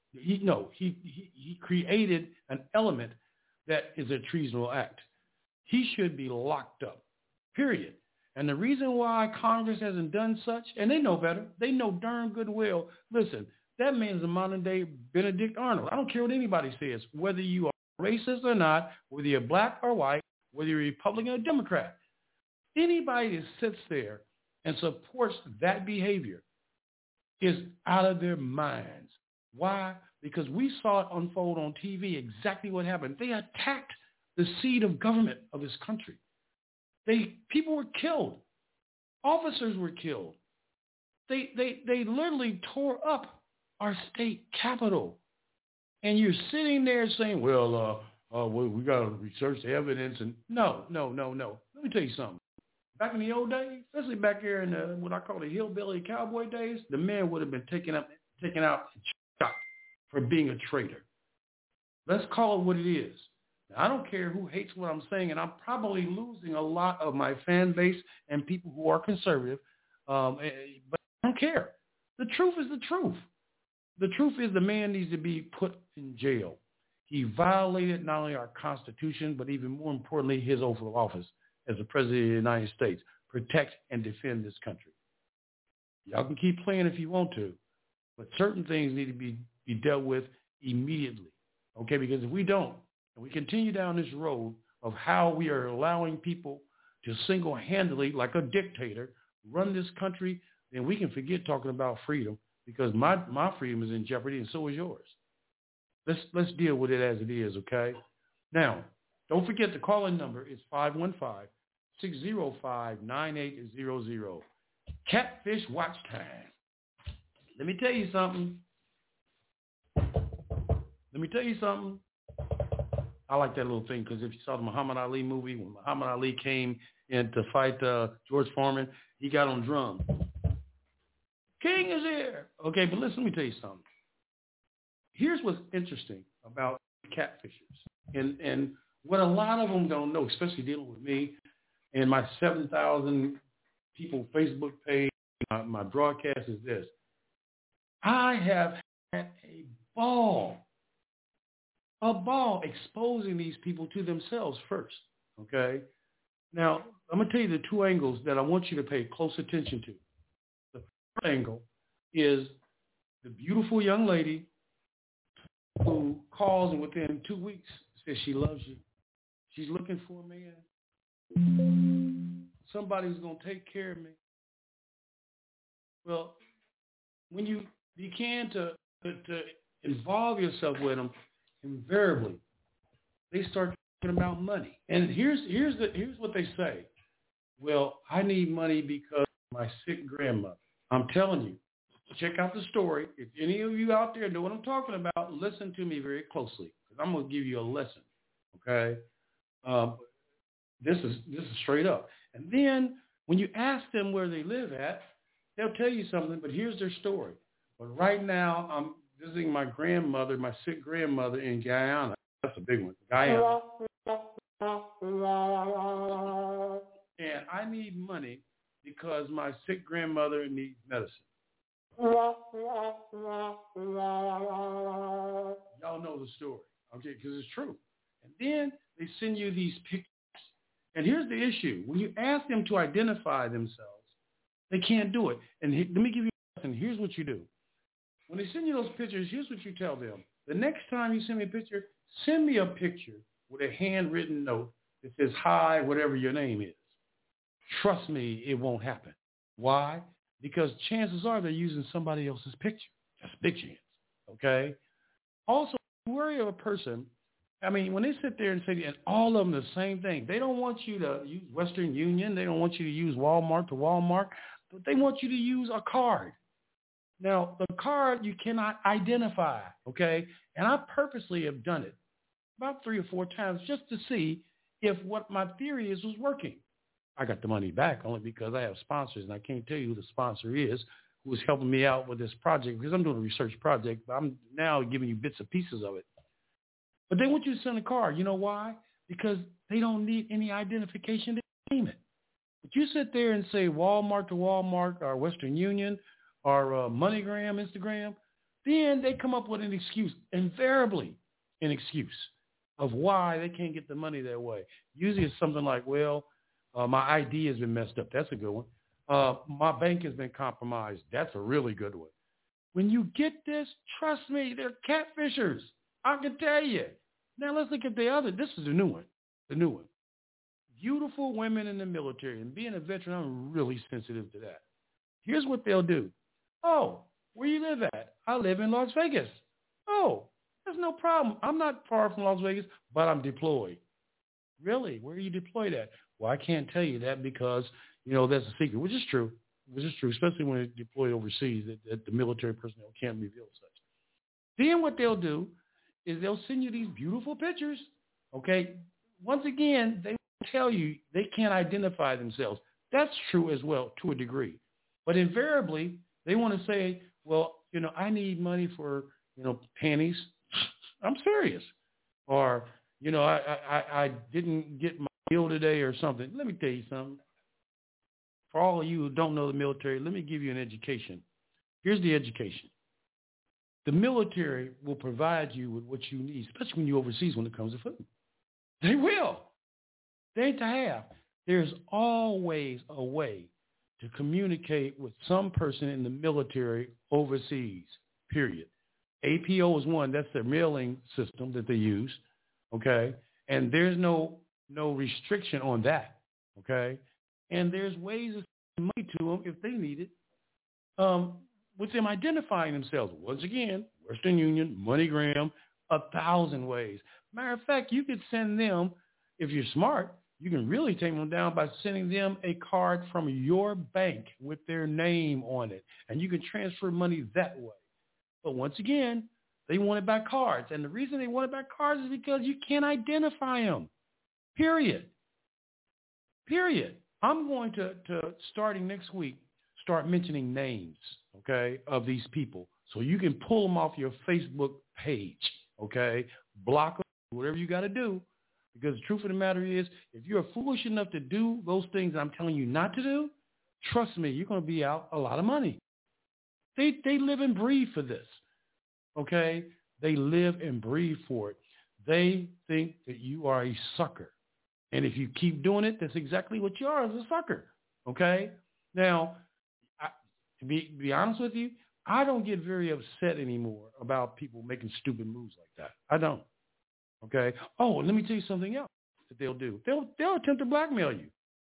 He created an element that is a treasonable act. He should be locked up, period. And the reason why Congress hasn't done such, and they know better, they know darn good well, listen, that man's a modern-day Benedict Arnold. I don't care what anybody says, whether you are racist or not, whether you're black or white, whether you're Republican or Democrat. Anybody that sits there and supports that behavior is out of their minds. Why? Because we saw it unfold on TV exactly what happened. They attacked the seat of government of this country. People were killed. Officers were killed. They literally tore up our state capitol. And you're sitting there saying, well, we got to research the evidence. And no. Let me tell you something. Back in the old days, especially back here in what I call the hillbilly cowboy days, the man would have been taken out and shot for being a traitor. Let's call it what it is. Now, I don't care who hates what I'm saying, and I'm probably losing a lot of my fan base and people who are conservative, but I don't care. The truth is the truth. The truth is the man needs to be put in jail. He violated not only our Constitution, but even more importantly, his oath of office as the President of the United States. Protect and defend this country. Y'all can keep playing if you want to, but certain things need to be dealt with immediately, okay? Because if we don't, and we continue down this road of how we are allowing people to single-handedly, like a dictator, run this country, then we can forget talking about freedom, because my freedom is in jeopardy and so is yours. Let's deal with it as it is, okay? Now, don't forget the call-in number is 515-605-9800. Catfish Watch Time. Let me tell you something. I like that little thing because if you saw the Muhammad Ali movie, when Muhammad Ali came in to fight George Foreman, he got on drums. King is here. Okay, but listen, let me tell you something. Here's what's interesting about catfishers. And what a lot of them don't know, especially dealing with me and my 7,000 people Facebook page, my broadcast is this. I have had a ball exposing these people to themselves first, okay? Now, I'm going to tell you the two angles that I want you to pay close attention to. The first angle is the beautiful young lady who calls and within 2 weeks says she loves you. She's looking for a man. Somebody who's going to take care of me. Well, when you begin to involve yourself with them, invariably, they start talking about money. And here's what they say. Well, I need money because of my sick grandmother. I'm telling you, check out the story. If any of you out there know what I'm talking about, listen to me very closely because I'm going to give you a lesson. Okay? This is straight up. And then when you ask them where they live at, they'll tell you something, but here's their story. But right now, I'm visiting my grandmother, my sick grandmother in Guyana. That's a big one, Guyana. And I need money because my sick grandmother needs medicine. Y'all know the story, okay, because it's true. And then they send you these pictures. And here's the issue. When you ask them to identify themselves, they can't do it. And let me give you a lesson. Here's what you do. When they send you those pictures, here's what you tell them. The next time you send me a picture, send me a picture with a handwritten note that says, hi, whatever your name is. Trust me, it won't happen. Why? Because chances are they're using somebody else's picture. That's a big chance, okay? Also, worry of a person. I mean, when they sit there and say, and all of them the same thing, they don't want you to use Western Union. They don't want you to use Walmart to Walmart. But they want you to use a card. Now, the card you cannot identify, okay? And I purposely have done it about 3 or 4 times just to see if what my theory is was working. I got the money back only because I have sponsors, and I can't tell you who the sponsor is who is helping me out with this project because I'm doing a research project, but I'm now giving you bits and pieces of it. But they want you to send a card. You know why? Because they don't need any identification to claim it. But you sit there and say Walmart to Walmart or Western Union or MoneyGram, Instagram, then they come up with an excuse, invariably an excuse of why they can't get the money their way. Usually it's something like, well, my ID has been messed up. That's a good one. My bank has been compromised. That's a really good one. When you get this, trust me, they're catfishers. I can tell you. Now let's look at the other. This is the new one. The new one. Beautiful women in the military. And being a veteran, I'm really sensitive to that. Here's what they'll do. Oh, where you live at? I live in Las Vegas. Oh, there's no problem. I'm not far from Las Vegas, but I'm deployed. Really? Where are you deployed at? Well, I can't tell you that because, that's a secret, which is true, especially when it's deployed overseas, that the military personnel can't reveal such. Then what they'll do is they'll send you these beautiful pictures, okay? Once again, they will tell you they can't identify themselves. That's true as well to a degree. But invariably, they want to say, well, I need money for, panties. I'm serious. Or, I didn't get my meal today or something. Let me tell you something. For all of you who don't know the military, let me give you an education. Here's the education. The military will provide you with what you need, especially when you're overseas when it comes to food. They will. They ain't to have. There's always a way to communicate with some person in the military overseas, period. APO is one. That's their mailing system that they use, okay? And there's no restriction on that, okay? And there's ways of sending money to them if they need it, with them identifying themselves. Once again, Western Union, MoneyGram, 1,000 ways. Matter of fact, you could send them, if you're smart, you can really take them down by sending them a card from your bank with their name on it. And you can transfer money that way. But once again, they want it by cards. And the reason they want it by cards is because you can't identify them. Period. I'm going to starting next week, start mentioning names, okay, of these people. So you can pull them off your Facebook page, okay? Block them, whatever you got to do. Because the truth of the matter is, if you're foolish enough to do those things I'm telling you not to do, trust me, you're going to be out a lot of money. They live and breathe for this, okay? They live and breathe for it. They think that you are a sucker. And if you keep doing it, that's exactly what you are, as a sucker, okay? Now, to be honest with you, I don't get very upset anymore about people making stupid moves like that. I don't, okay? Oh, let me tell you something else that they'll do. They'll attempt to blackmail you.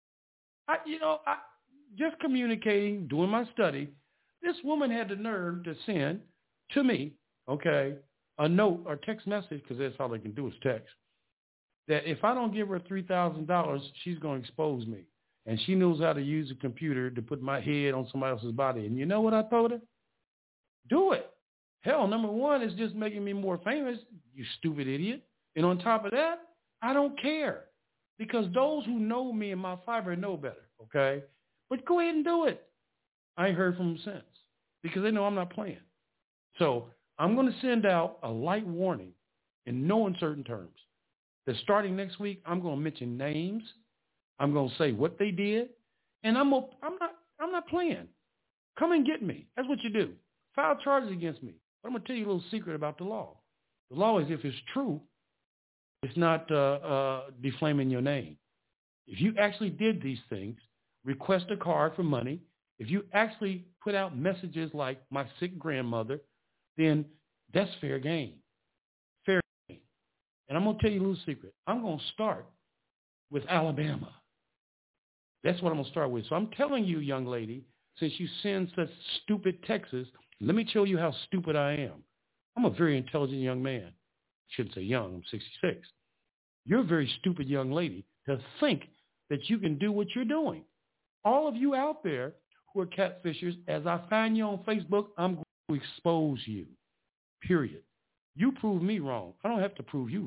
Just communicating, doing my study, this woman had the nerve to send to me, okay, a note or text message, because that's all they can do is text, that if I don't give her $3,000, she's going to expose me. And she knows how to use a computer to put my head on somebody else's body. And you know what I told her? Do it. Hell, number one, it's just making me more famous, you stupid idiot. And on top of that, I don't care. Because those who know me and my fiber know better, okay? But go ahead and do it. I ain't heard from them since because they know I'm not playing. So I'm going to send out a light warning in no uncertain terms that starting next week, I'm going to mention names. I'm going to say what they did, and I'm not playing. Come and get me. That's what you do. File charges against me. But I'm going to tell you a little secret about the law. The law is if it's true, it's not defaming your name. If you actually did these things, request a card for money, if you actually put out messages like my sick grandmother, then that's fair game. Fair game. And I'm going to tell you a little secret. I'm going to start with Alabama. That's what I'm going to start with. So I'm telling you, young lady, since you send such stupid texts, let me show you how stupid I am. I'm a very intelligent young man. I shouldn't say young. I'm 66. You're a very stupid young lady to think that you can do what you're doing. All of you out there who are catfishers, as I find you on Facebook, I'm going to expose you, period. You prove me wrong. I don't have to prove you wrong.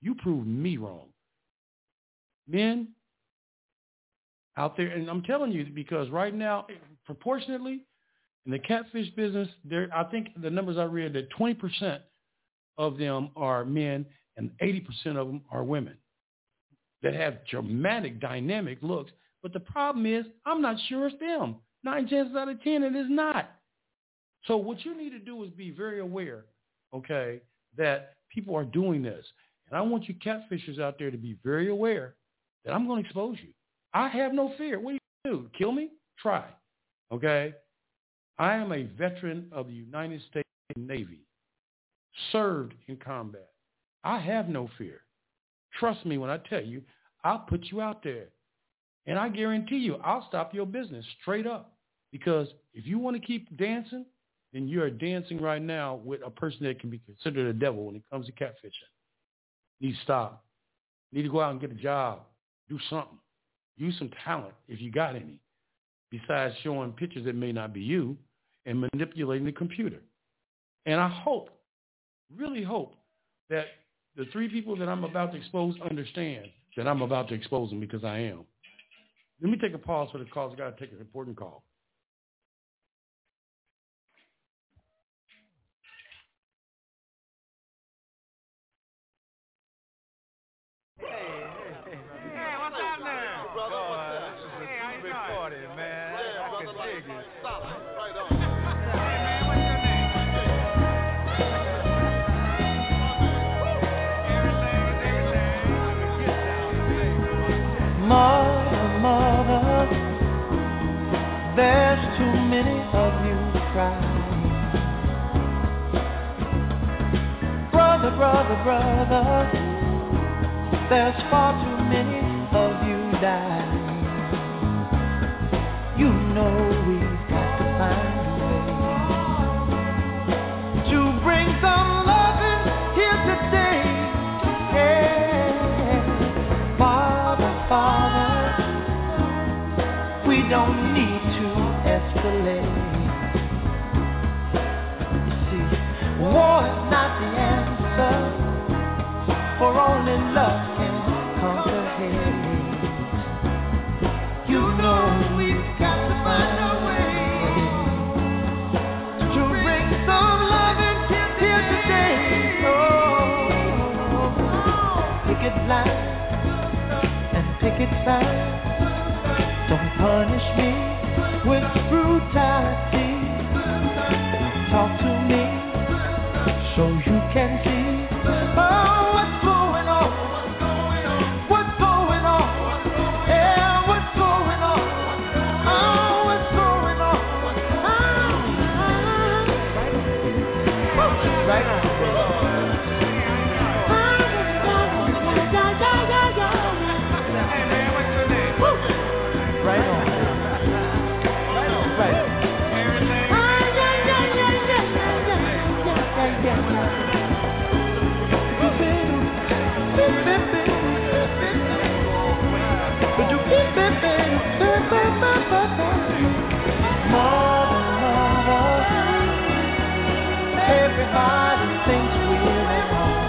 You proved me wrong. Men out there, and I'm telling you because right now, proportionately, in the catfish business, I think the numbers I read that 20% of them are men and 80% of them are women that have dramatic, dynamic looks. But the problem is, I'm not sure it's them. 9 chances out of 10, it is not. So what you need to do is be very aware, okay, that people are doing this. And I want you catfishers out there to be very aware that I'm going to expose you. I have no fear. What do you do? Kill me? Try, okay? I am a veteran of the United States Navy, served in combat. I have no fear. Trust me when I tell you, I'll put you out there. And I guarantee you, I'll stop your business straight up. Because if you want to keep dancing, then you are dancing right now with a person that can be considered a devil when it comes to catfishing. You need to stop. You need to go out and get a job. Do something. Use some talent if you got any, besides showing pictures that may not be you and manipulating the computer. And I hope, really hope, that the 3 people that I'm about to expose understand that I'm about to expose them because I am. Let me take a pause for the calls. I got to take an important call. Mother, there's too many of you crying. Brother, there's far too many of you dying. You know we've got to find a way to bring some loving here today. Yeah. Father, we don't need to escalate. You see, war is not the answer, for only love can conquer hate. You know we've got to find a way to bring some loving here today. Oh, picket line. Picket sign. Don't punish me with brutality. Talk to me so you can see what's going on. What's going on? Yeah, what's going on? Oh, what's going on? Right on. Everybody thinks we're at home.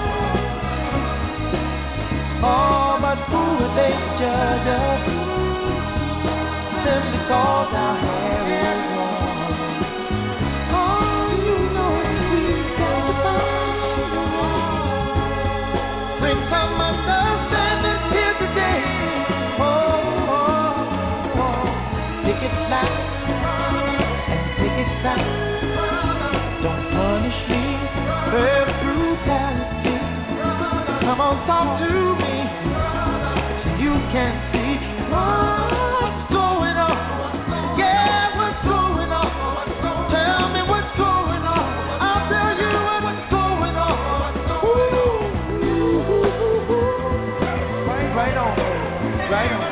Oh, but who would they judge us? Simply cause our hair is long. Oh, you know we've got to find a way. Bring some understanding here today. Picket line and picket sign. Don't punish me for brutality. Come on, talk to me so you can see what's going on. Yeah, what's going on? Tell me what's going on. I'll tell you what's going on. Ooh. Right on. Right on.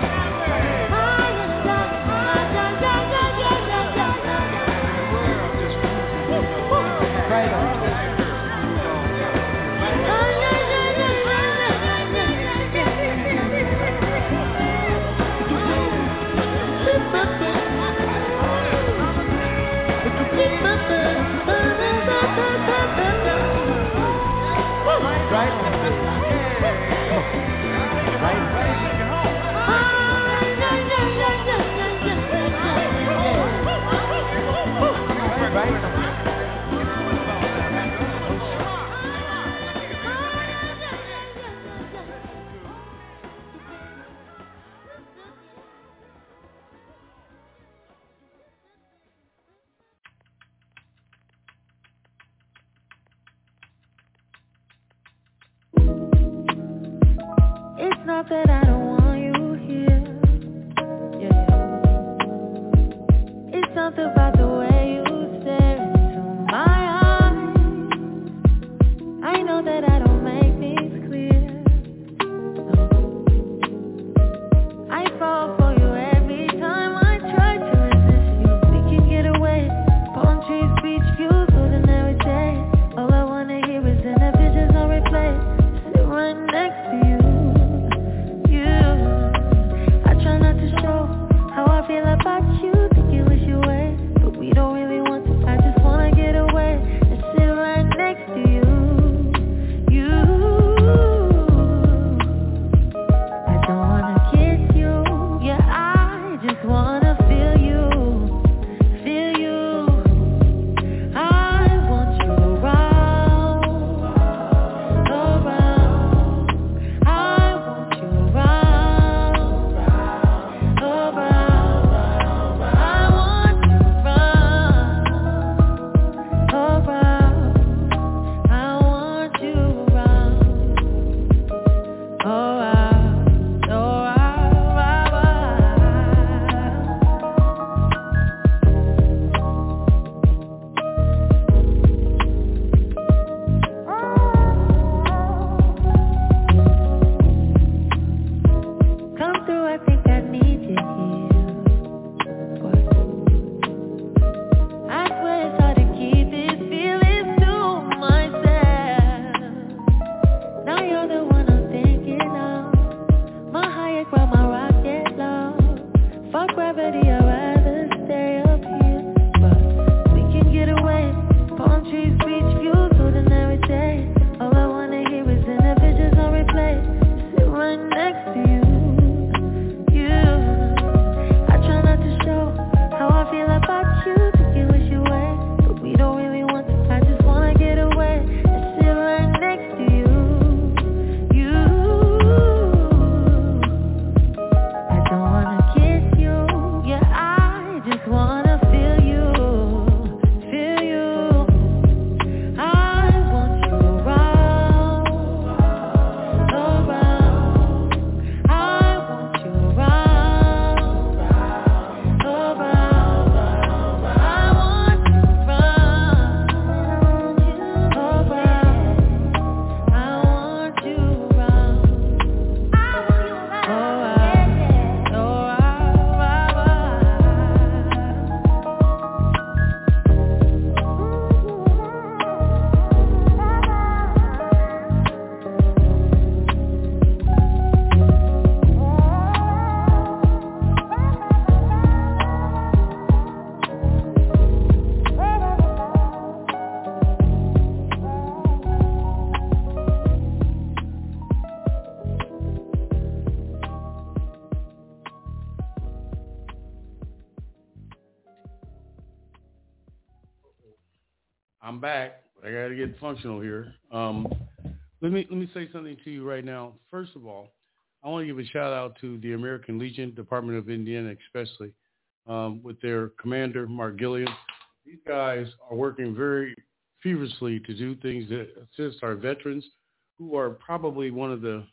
back. I got to get functional here. Let me say something to you right now. First of all, I want to give a shout out to the American Legion, Department of Indiana especially, with their commander, Mark Gilliam. These guys are working very feverishly to do things that assist our veterans, who are probably one of the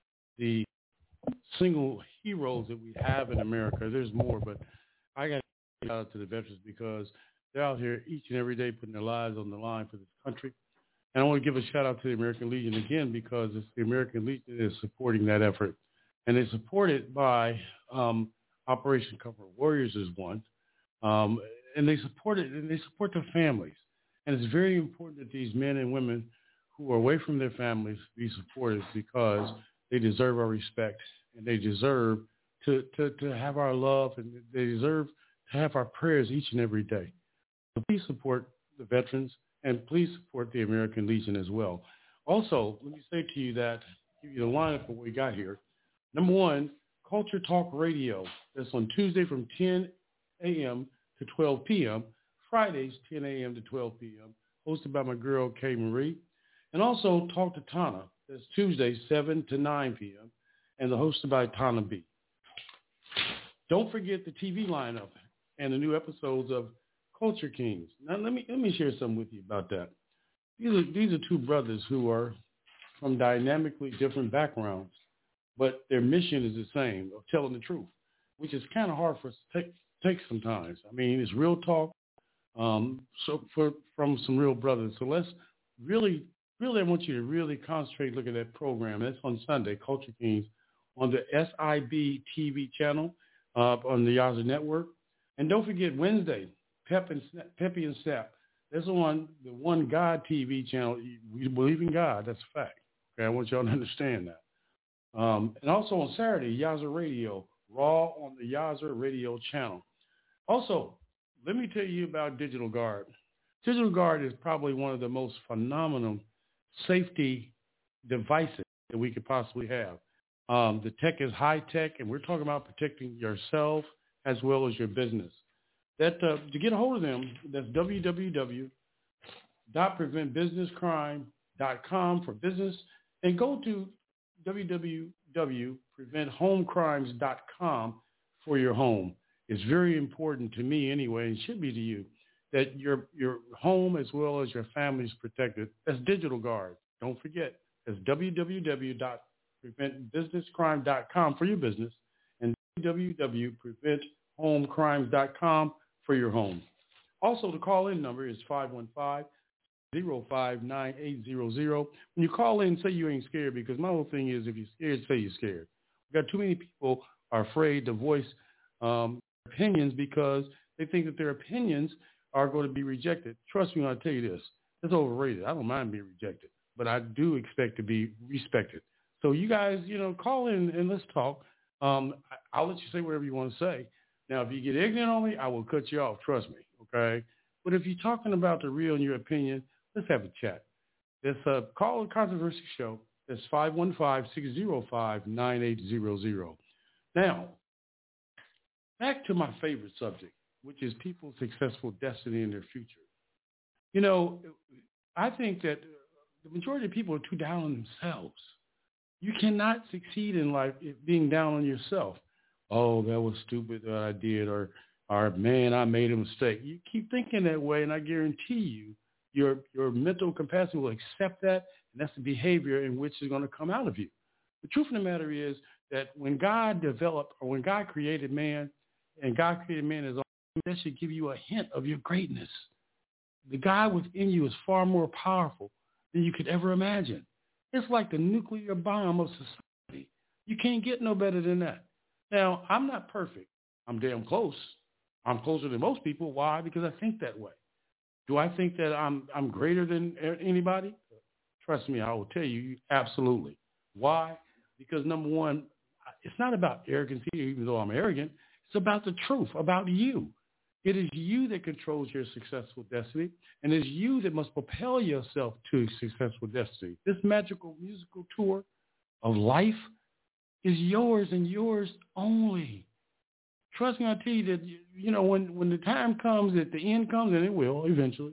single heroes that we have in America. There's more, but I got to shout out to the veterans because they're out here each and every day putting their lives on the line for this country. And I want to give a shout out to the American Legion again because it's the American Legion is supporting that effort. And it's supported by Operation Comfort Warriors is one. And they support it, and they support their families. And it's very important that these men and women who are away from their families be supported because they deserve our respect and they deserve to have our love and they deserve to have our prayers each and every day. So please support the veterans and please support the American Legion as well. Also, let me say to you that, give you the lineup of what we got here. Number one, Culture Talk Radio. That's on Tuesday from 10 a.m. to 12 p.m. Fridays, 10 a.m. to 12 p.m. Hosted by my girl, Kay Marie. And also Talk to Tana. That's Tuesday, 7 to 9 p.m. And hosted by Tana B. Don't forget the TV lineup and the new episodes of Culture Kings. Now, let me share something with you about that. These are two brothers who are from dynamically different backgrounds, but their mission is the same, of telling the truth, which is kind of hard for us to take sometimes. I mean, it's real talk from some real brothers. So let's really, I want you to really concentrate, look at that program. That's on Sunday, Culture Kings, on the SIB TV channel on the Yazoo Network. And don't forget Wednesday, Peppy and Snap. That's on the One God TV channel. We believe in God. That's a fact. Okay, I want y'all to understand that. And also on Saturday, Yazoo Radio, Raw on the Yazoo Radio channel. Also, let me tell you about Digital Guard. Digital Guard is probably one of the most phenomenal safety devices that we could possibly have. The tech is high tech, and we're talking about protecting yourself as well as your business. That to get a hold of them, that's www.preventbusinesscrime.com for business, and go to www.preventhomecrimes.com for your home. It's very important to me anyway, and should be to you, that your home as well as your family is protected. That's Digital Guard. Don't forget, that's www.preventbusinesscrime.com for your business and www.preventhomecrimes.com for your home. Also, the call-in number is 515-059800. When you call in, say you ain't scared, because my whole thing is if you're scared, say you're scared. We've got too many people are afraid to voice opinions because they think that their opinions are going to be rejected. Trust me when I tell you this. It's overrated. I don't mind being rejected, but I do expect to be respected. So you guys, call in and let's talk. I'll let you say whatever you want to say. Now, if you get ignorant on me, I will cut you off. Trust me, okay? But if you're talking about the real in your opinion, let's have a chat. It's a Call and Controversy Show. That's 515-605-9800. Now, back to my favorite subject, which is people's successful destiny in their future. I think that the majority of people are too down on themselves. You cannot succeed in life being down on yourself. Oh, that was stupid that I did, or man, I made a mistake. You keep thinking that way, and I guarantee you, your mental capacity will accept that, and that's the behavior in which is going to come out of you. The truth of the matter is that when God created man, and God created man as that should give you a hint of your greatness. The God within you is far more powerful than you could ever imagine. It's like the nuclear bomb of society. You can't get no better than that. Now, I'm not perfect. I'm damn close. I'm closer than most people. Why? Because I think that way. Do I think that I'm greater than anybody? Trust me, I will tell you absolutely. Why? Because number one, it's not about arrogance, even though I'm arrogant. It's about the truth, about you. It is you that controls your successful destiny, and it's you that must propel yourself to a successful destiny. This magical musical tour of life is yours and yours only. Trust me, I tell you that, when the time comes, that the end comes, and it will eventually,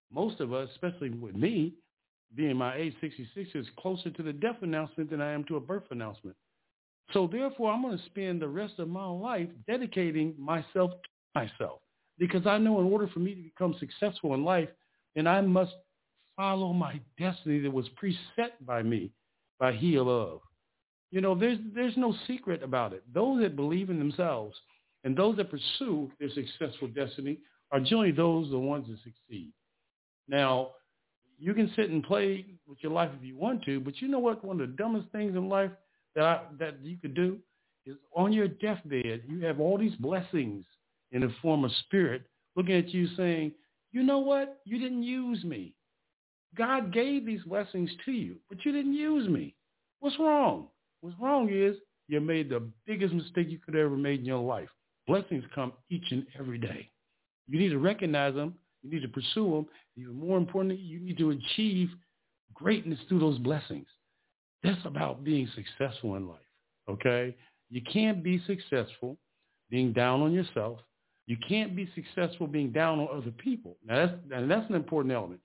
most of us, especially with me, being my age 66, is closer to the death announcement than I am to a birth announcement. So therefore, I'm going to spend the rest of my life dedicating myself to myself, because I know in order for me to become successful in life, then I must follow my destiny that was preset by me, by He of love. You know, there's no secret about it. Those that believe in themselves and those that pursue their successful destiny are generally the ones that succeed. Now, you can sit and play with your life if you want to, but you know what? One of the dumbest things in life that you could do is on your deathbed, you have all these blessings in the form of spirit looking at you saying, you know what? You didn't use me. God gave these blessings to you, but you didn't use me. What's wrong? What's wrong is you made the biggest mistake you could ever made in your life. Blessings come each and every day. You need to recognize them. You need to pursue them. Even more importantly, you need to achieve greatness through those blessings. That's about being successful in life, okay? You can't be successful being down on yourself. You can't be successful being down on other people. Now, that's an important element,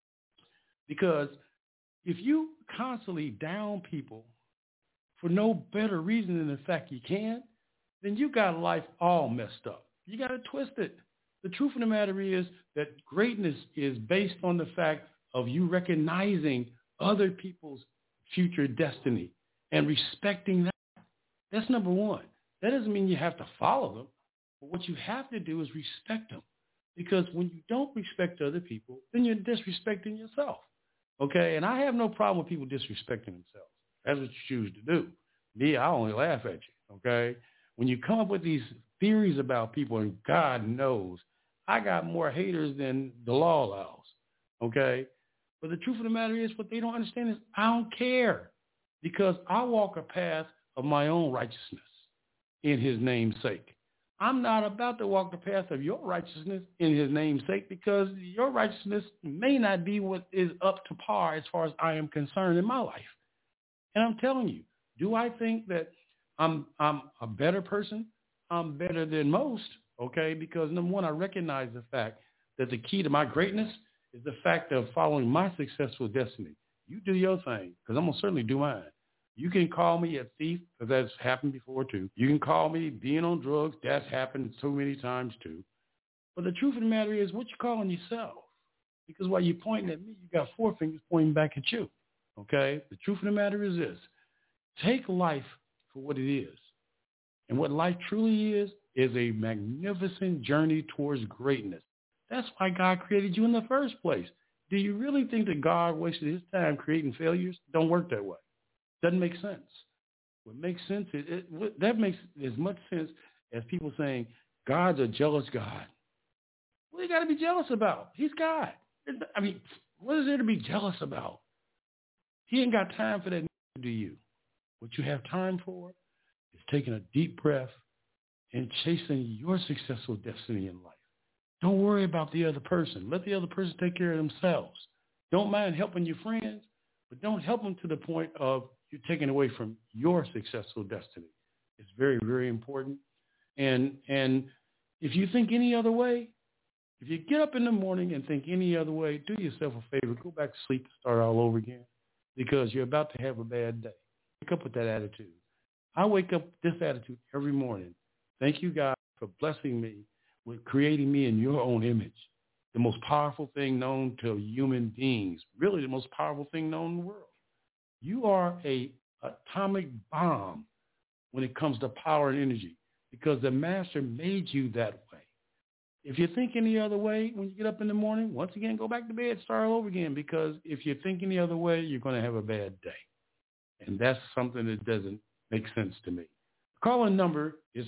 because if you constantly down people for no better reason than the fact you can, then you got life all messed up. You got it twisted. The truth of the matter is that greatness is based on the fact of you recognizing other people's future destiny and respecting that. That's number one. That doesn't mean you have to follow them, but what you have to do is respect them. Because when you don't respect other people, then you're disrespecting yourself. Okay? And I have no problem with people disrespecting themselves. That's what you choose to do. Me, I only laugh at you. Okay? When you come up with these theories about people, and God knows, I got more haters than the law allows. Okay? But the truth of the matter is, what they don't understand is I don't care, because I walk a path of my own righteousness in His name's sake. I'm not about to walk the path of your righteousness in His name's sake, because your righteousness may not be what is up to par as far as I am concerned in my life. And I'm telling you, do I think that I'm a better person? I'm better than most, okay? Because number one, I recognize the fact that the key to my greatness is the fact of following my successful destiny. You do your thing, because I'm going to certainly do mine. You can call me a thief, because that's happened before too. You can call me being on drugs. That's happened so many times too. But the truth of the matter is, what you calling yourself? Because while you're pointing at me, you got four fingers pointing back at you. Okay? The truth of the matter is this. Take life for what it is. And what life truly is a magnificent journey towards greatness. That's why God created you in the first place. Do you really think that God wasted His time creating failures? Don't work that way. Doesn't make sense. What makes sense is, that makes as much sense as people saying God's a jealous God. What do you got to be jealous about? He's God. I mean, what is there to be jealous about? He ain't got time for that, do you? What you have time for is taking a deep breath and chasing your successful destiny in life. Don't worry about the other person. Let the other person take care of themselves. Don't mind helping your friends, but don't help them to the point of you're taking away from your successful destiny. It's very, very important. And if you think any other way, if you get up in the morning and think any other way, do yourself a favor. Go back to sleep and start all over again, because you're about to have a bad day. Wake up with that attitude. I wake up with this attitude every morning. Thank you, God, for blessing me with creating me in your own image, the most powerful thing known to human beings, really the most powerful thing known in the world. You are an atomic bomb when it comes to power and energy, because the Master made you that way. If you think any other way when you get up in the morning, once again, go back to bed, start all over again, because if you think any other way, you're going to have a bad day. And that's something that doesn't make sense to me. The call-in number is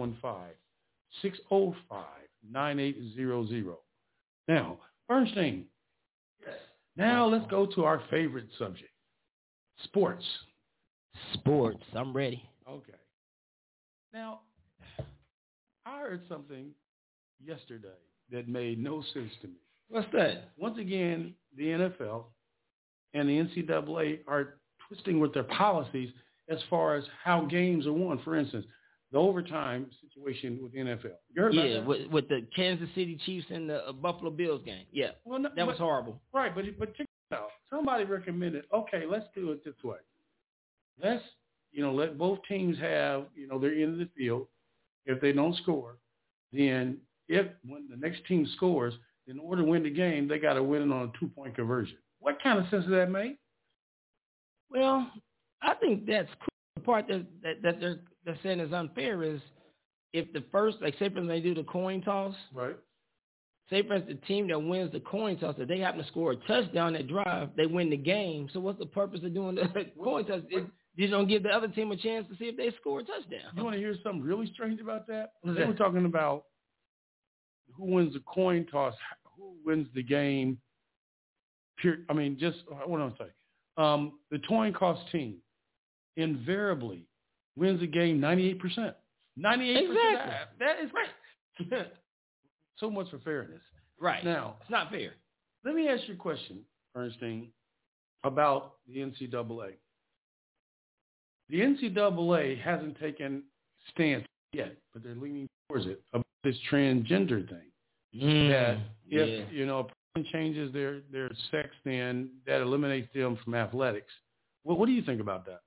515-605-9800. Now, Bernstein, now let's go to our favorite subject, sports. Sports. I'm ready. Okay. Now, I heard something yesterday that made no sense to me. What's that? Once again, the NFL and the NCAA are twisting with their policies as far as how games are won. For instance, the overtime situation with the NFL. You heard about that? with the Kansas City Chiefs and the Buffalo Bills game. Yeah, well, no, that was horrible. Right, but check it out. Somebody recommended, okay, let's do it this way. Let's, let both teams have, their end of the field. If they don't score, then when the next team scores, in order to win the game, they got to win it on a 2-point conversion. What kind of sense does that make? Well, I think that's cool. The part that they're saying is unfair is if the first, like say for instance, they do the coin toss. Right. Say for instance, the team that wins the coin toss, if they happen to score a touchdown that drive, they win the game. So what's the purpose of doing the coin toss? You don't give the other team a chance to see if they score a touchdown. You want to hear something really strange about that? What's they that? were talking about who wins the coin toss, who wins the game. I mean, just what I'm saying. The coin toss team invariably wins the game 98%. 98%. Exactly. That is right. So much for fairness. Right. Now, it's not fair. Let me ask you a question, Ernestine, about the NCAA. The NCAA hasn't taken a stance yet, but they're leaning towards it, about this transgender thing. That if, a person changes their sex, then that eliminates them from athletics. Well, what do you think about that?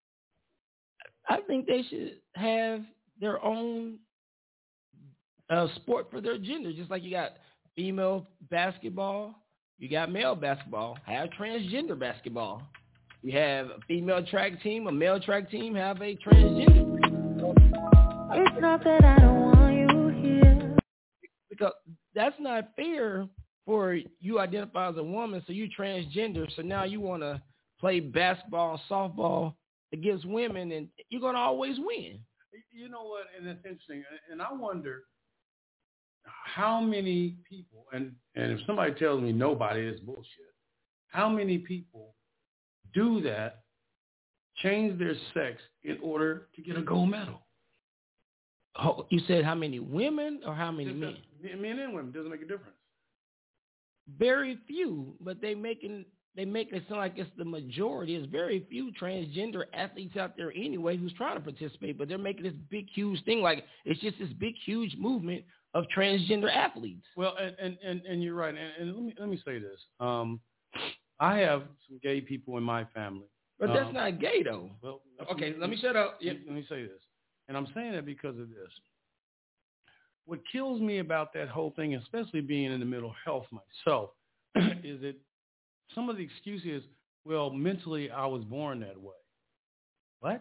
I think they should have their own sport for their gender, just like you got female basketball, you got male basketball, have transgender basketball. You have a female track team, a male track team, have a transgender. It's not that I don't want you here. Because that's not fair for you identify as a woman, so you transgender, so now you want to play basketball, softball against women, and you're going to always win. You know what, and that's interesting, and I wonder how many people, and if somebody tells me nobody, it's bullshit, how many people do that, change their sex in order to get a gold medal? Oh, you said how many women or how many men? Men and women, doesn't make a difference. Very few, but they make it sound like it's the majority. There's very few transgender athletes out there anyway who's trying to participate, but they're making this big, huge thing like it's just this big, huge movement of transgender athletes. Well, and you're right. And let me say this. I have some gay people in my family. But that's not gay, though. Well, okay, let me shut up. Let me say this. And I'm saying that because of this. What kills me about that whole thing, especially being in the mental health myself, is that some of the excuse is, well, mentally I was born that way. What?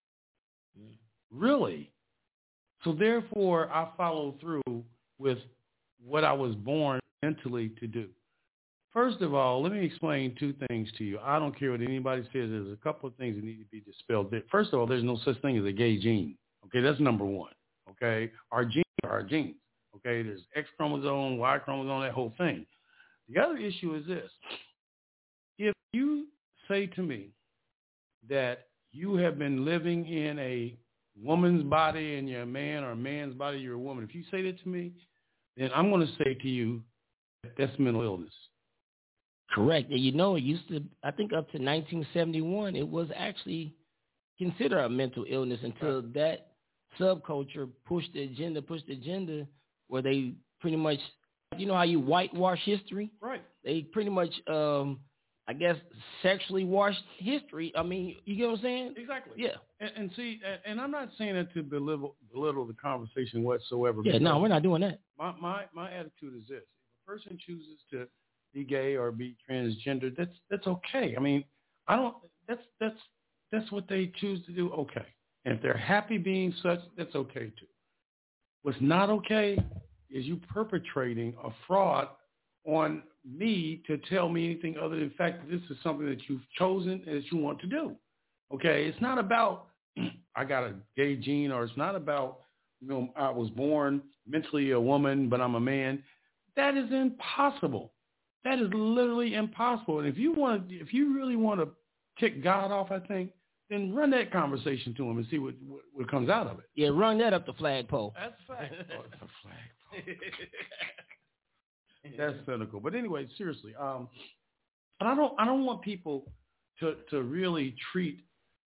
Really? So therefore, I follow through with what I was born mentally to do. First of all, let me explain two things to you. I don't care what anybody says. There's a couple of things that need to be dispelled. First of all, there's no such thing as a gay gene. Okay, that's number one. Okay, our genes are our genes. Okay, there's X chromosome, Y chromosome, that whole thing. The other issue is this. If you say to me that you have been living in a woman's body and you're a man, or a man's body, you're a woman, if you say that to me, then I'm going to say to you that that's mental illness. Correct. And it used to, I think up to 1971, it was actually considered a mental illness until that subculture pushed the agenda where they pretty much, how you whitewash history? Right. They pretty much, I guess, sexually washed history. I mean, you get what I'm saying? Exactly. Yeah. And see, and I'm not saying that to belittle the conversation whatsoever. Yeah, no, we're not doing that. My attitude is this. If a person chooses to be gay or be transgender, that's okay. I mean, that's what they choose to do. Okay. And if they're happy being such, that's okay too. What's not okay is you perpetrating a fraud on me to tell me anything other than the fact that this is something that you've chosen and that you want to do. Okay. It's not about I got a gay gene, or it's not about, I was born mentally a woman, but I'm a man. That is impossible. That is literally impossible. And if you really want to tick God off, I think, then run that conversation to him and see what comes out of it. Yeah, run that up the flagpole. That's fact. Oh, it's a flagpole. That's cynical. But anyway, seriously, and I don't want people to really treat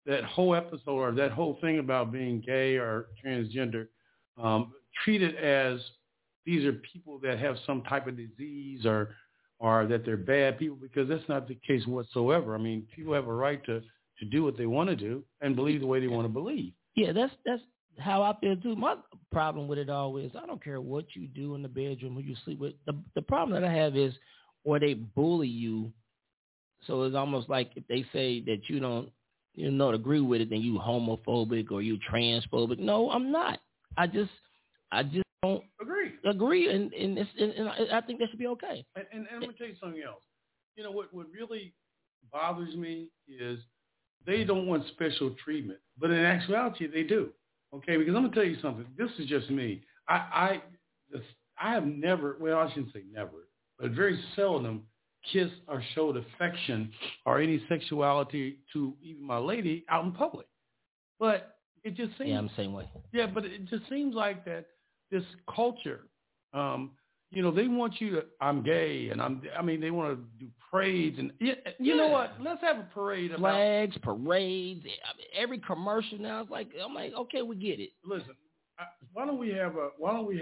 that whole episode or that whole thing about being gay or transgender treated as these are people that have some type of disease or that they're bad people, because that's not the case whatsoever. I mean, people have a right to do what they want to do and believe the way they want to believe. Yeah, that's how I feel too. My problem with it all is I don't care what you do in the bedroom, who you sleep with. The problem that I have is where they bully you. So it's almost like if they say that you don't agree with it, then you homophobic or you transphobic. No, I'm not. I just don't agree, and I think that should be okay. And I'm gonna tell you something else. You know what really bothers me is they don't want special treatment, but in actuality they do. Okay, because I'm gonna tell you something. This is just me. I have never, well, I shouldn't say never, but very seldom kissed or showed affection or any sexuality to even my lady out in public. But it just seems, yeah, I'm the same way. Yeah, but it just seems like that this culture, they want you to, I'm gay, and they want to do parades, and you know what? Let's have a parade. Flags, parades, every commercial now. I'm like, okay, we get it. Listen, why don't we have a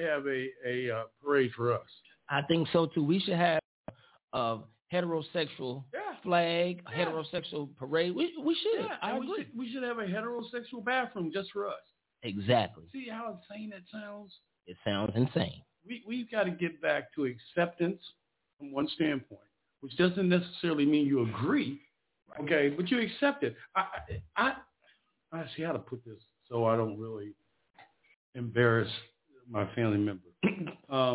parade for us? I think so too. We should have a heterosexual flag, a heterosexual parade. We should. Yeah, I agree. We should have a heterosexual bathroom just for us. Exactly. See how insane that sounds? It sounds insane. We've got to get back to acceptance from one standpoint, which doesn't necessarily mean you agree, okay, but you accept it. I see how to put this so I don't really embarrass my family member.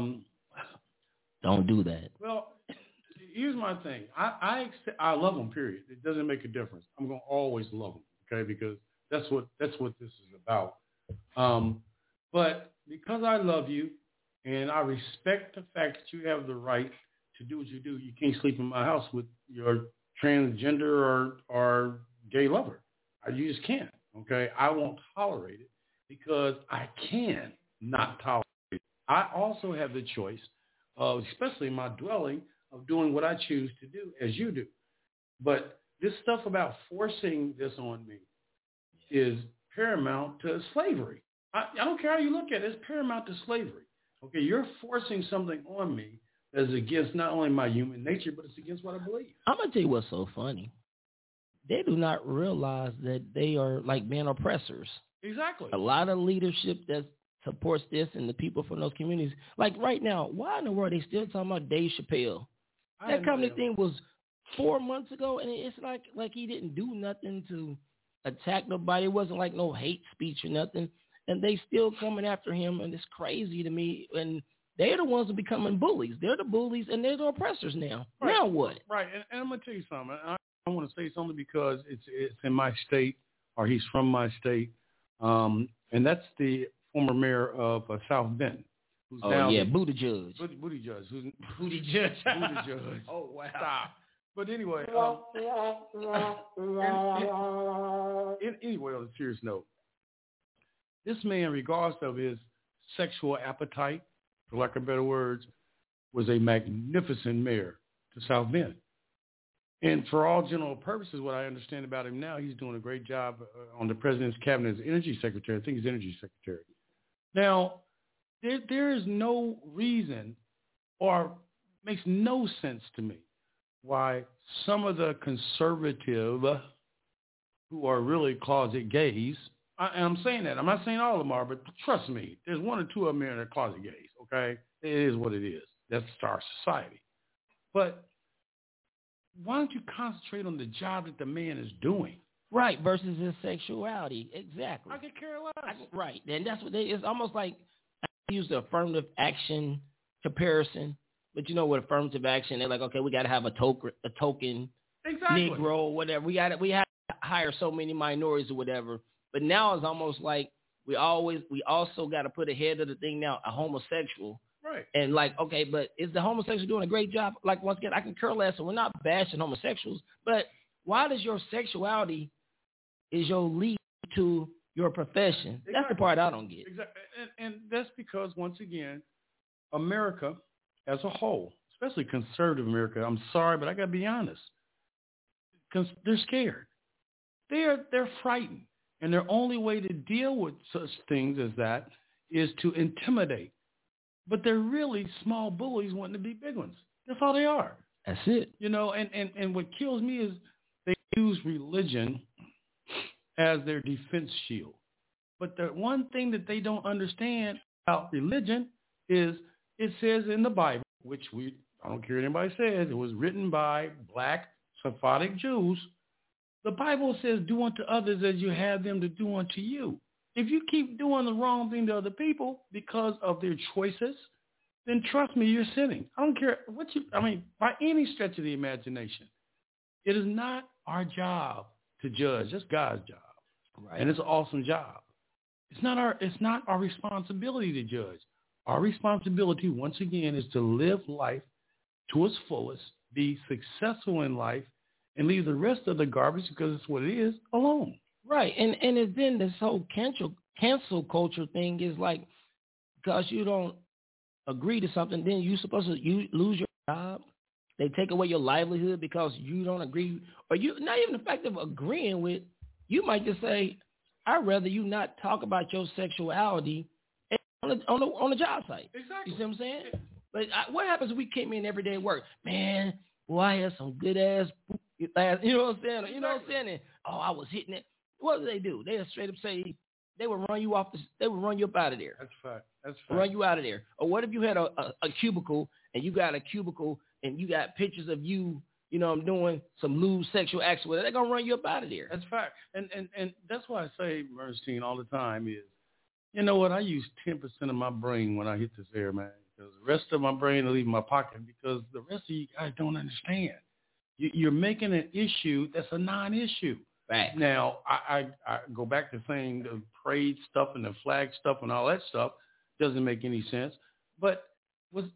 Don't do that. Well, here's my thing. I love them, period. It doesn't make a difference. I'm going to always love them, okay, because that's what this is about. But because I love you and I respect the fact that you have the right to do what you do, you can't sleep in my house with your transgender or gay lover. You just can't, okay? I won't tolerate it because I can not tolerate it. I also have the choice of, especially in my dwelling, of doing what I choose to do as you do. But this stuff about forcing this on me is paramount to slavery. I don't care how you look at it. It's paramount to slavery. Okay, you're forcing something on me that is against not only my human nature, but it's against what I believe. I'm going to tell you what's so funny. They do not realize that they are like being oppressors. Exactly. A lot of leadership that supports this and the people from those communities. Like right now, why in the world are they still talking about Dave Chappelle? That comedy thing was 4 months ago, and it's like he didn't do nothing to attack nobody. It wasn't like no hate speech or nothing. And they still coming after him, and it's crazy to me. And they're the ones who are becoming bullies. They're the bullies, and they're the oppressors now. Right. Now what? Right, and I'm going to tell you something. I want to say something because it's in my state, or he's from my state, and that's the former mayor of South Bend. Who's Buttigieg. Buttigieg. Buttigieg. Oh, wow. Stop. But anyway, anyway, on a serious note, this man, regardless of his sexual appetite, for lack of better words, was a magnificent mayor to South Bend. And for all general purposes, what I understand about him now, he's doing a great job on the president's cabinet as energy secretary. I think he's energy secretary. Now, there is no reason or makes no sense to me why some of the conservative who are really closet gays, and I'm saying that. I'm not saying all of them are, but trust me, there's one or two of them that are closet gays, okay? It is what it is. That's our society. But why don't you concentrate on the job that the man is doing? Right, versus his sexuality. Exactly. I could care less. Right, and that's what it's almost like I use the affirmative action comparison. But you know, with affirmative action, they're like, okay, we got to have a token exactly. Negro or whatever. We have to hire so many minorities or whatever. But now it's almost like we also got to put ahead of the thing now a homosexual. Right. And like, okay, but is the homosexual doing a great job? Like, once again, I can care less, and we're not bashing homosexuals, but why does your sexuality is your lead to your profession? Exactly. That's the part I don't get. Exactly. And that's because, once again, America as a whole, especially conservative America, I'm sorry, but I got to be honest, they're scared. They're frightened. And their only way to deal with such things as that is to intimidate. But they're really small bullies wanting to be big ones. That's all they are. That's it. You know, and what kills me is they use religion as their defense shield. But the one thing that they don't understand about religion is it says in the Bible, which I don't care what anybody says, it was written by black Sephardic Jews. The Bible says, do unto others as you have them to do unto you. If you keep doing the wrong thing to other people because of their choices, then trust me, you're sinning. I don't care by any stretch of the imagination. It is not our job to judge. It's God's job. Right. And it's an awesome job. It's not our responsibility to judge. Our responsibility, once again, is to live life to its fullest, be successful in life, and leave the rest of the garbage, because it's what it is, alone. Right. And then this whole cancel culture thing is like, because you don't agree to something, then you're supposed to lose your job. They take away your livelihood because you don't agree, or you not even the fact of agreeing with. You might just say, I'd rather you not talk about your sexuality on the job site. Exactly. You see what I'm saying? But what happens if we came in every day at work? Man, boy, I had some good ass, you know what I'm saying? You know what I'm saying? And, I was hitting it. What do? They straight up say they would run you they would run you up out of there. That's fact. Run you out of there. Or what if you had a cubicle and you got a cubicle and you got pictures of you, I'm doing some lewd sexual acts with it. They're going to run you up out of there. That's fact. And that's why I say, Bernstein, all the time is, you know what, I use 10% of my brain when I hit this air, man. Because the rest of my brain will leave my pocket because the rest of you guys don't understand. You're making an issue that's a non-issue. Right. Now, I go back to saying the parade stuff and the flag stuff and all that stuff doesn't make any sense. But what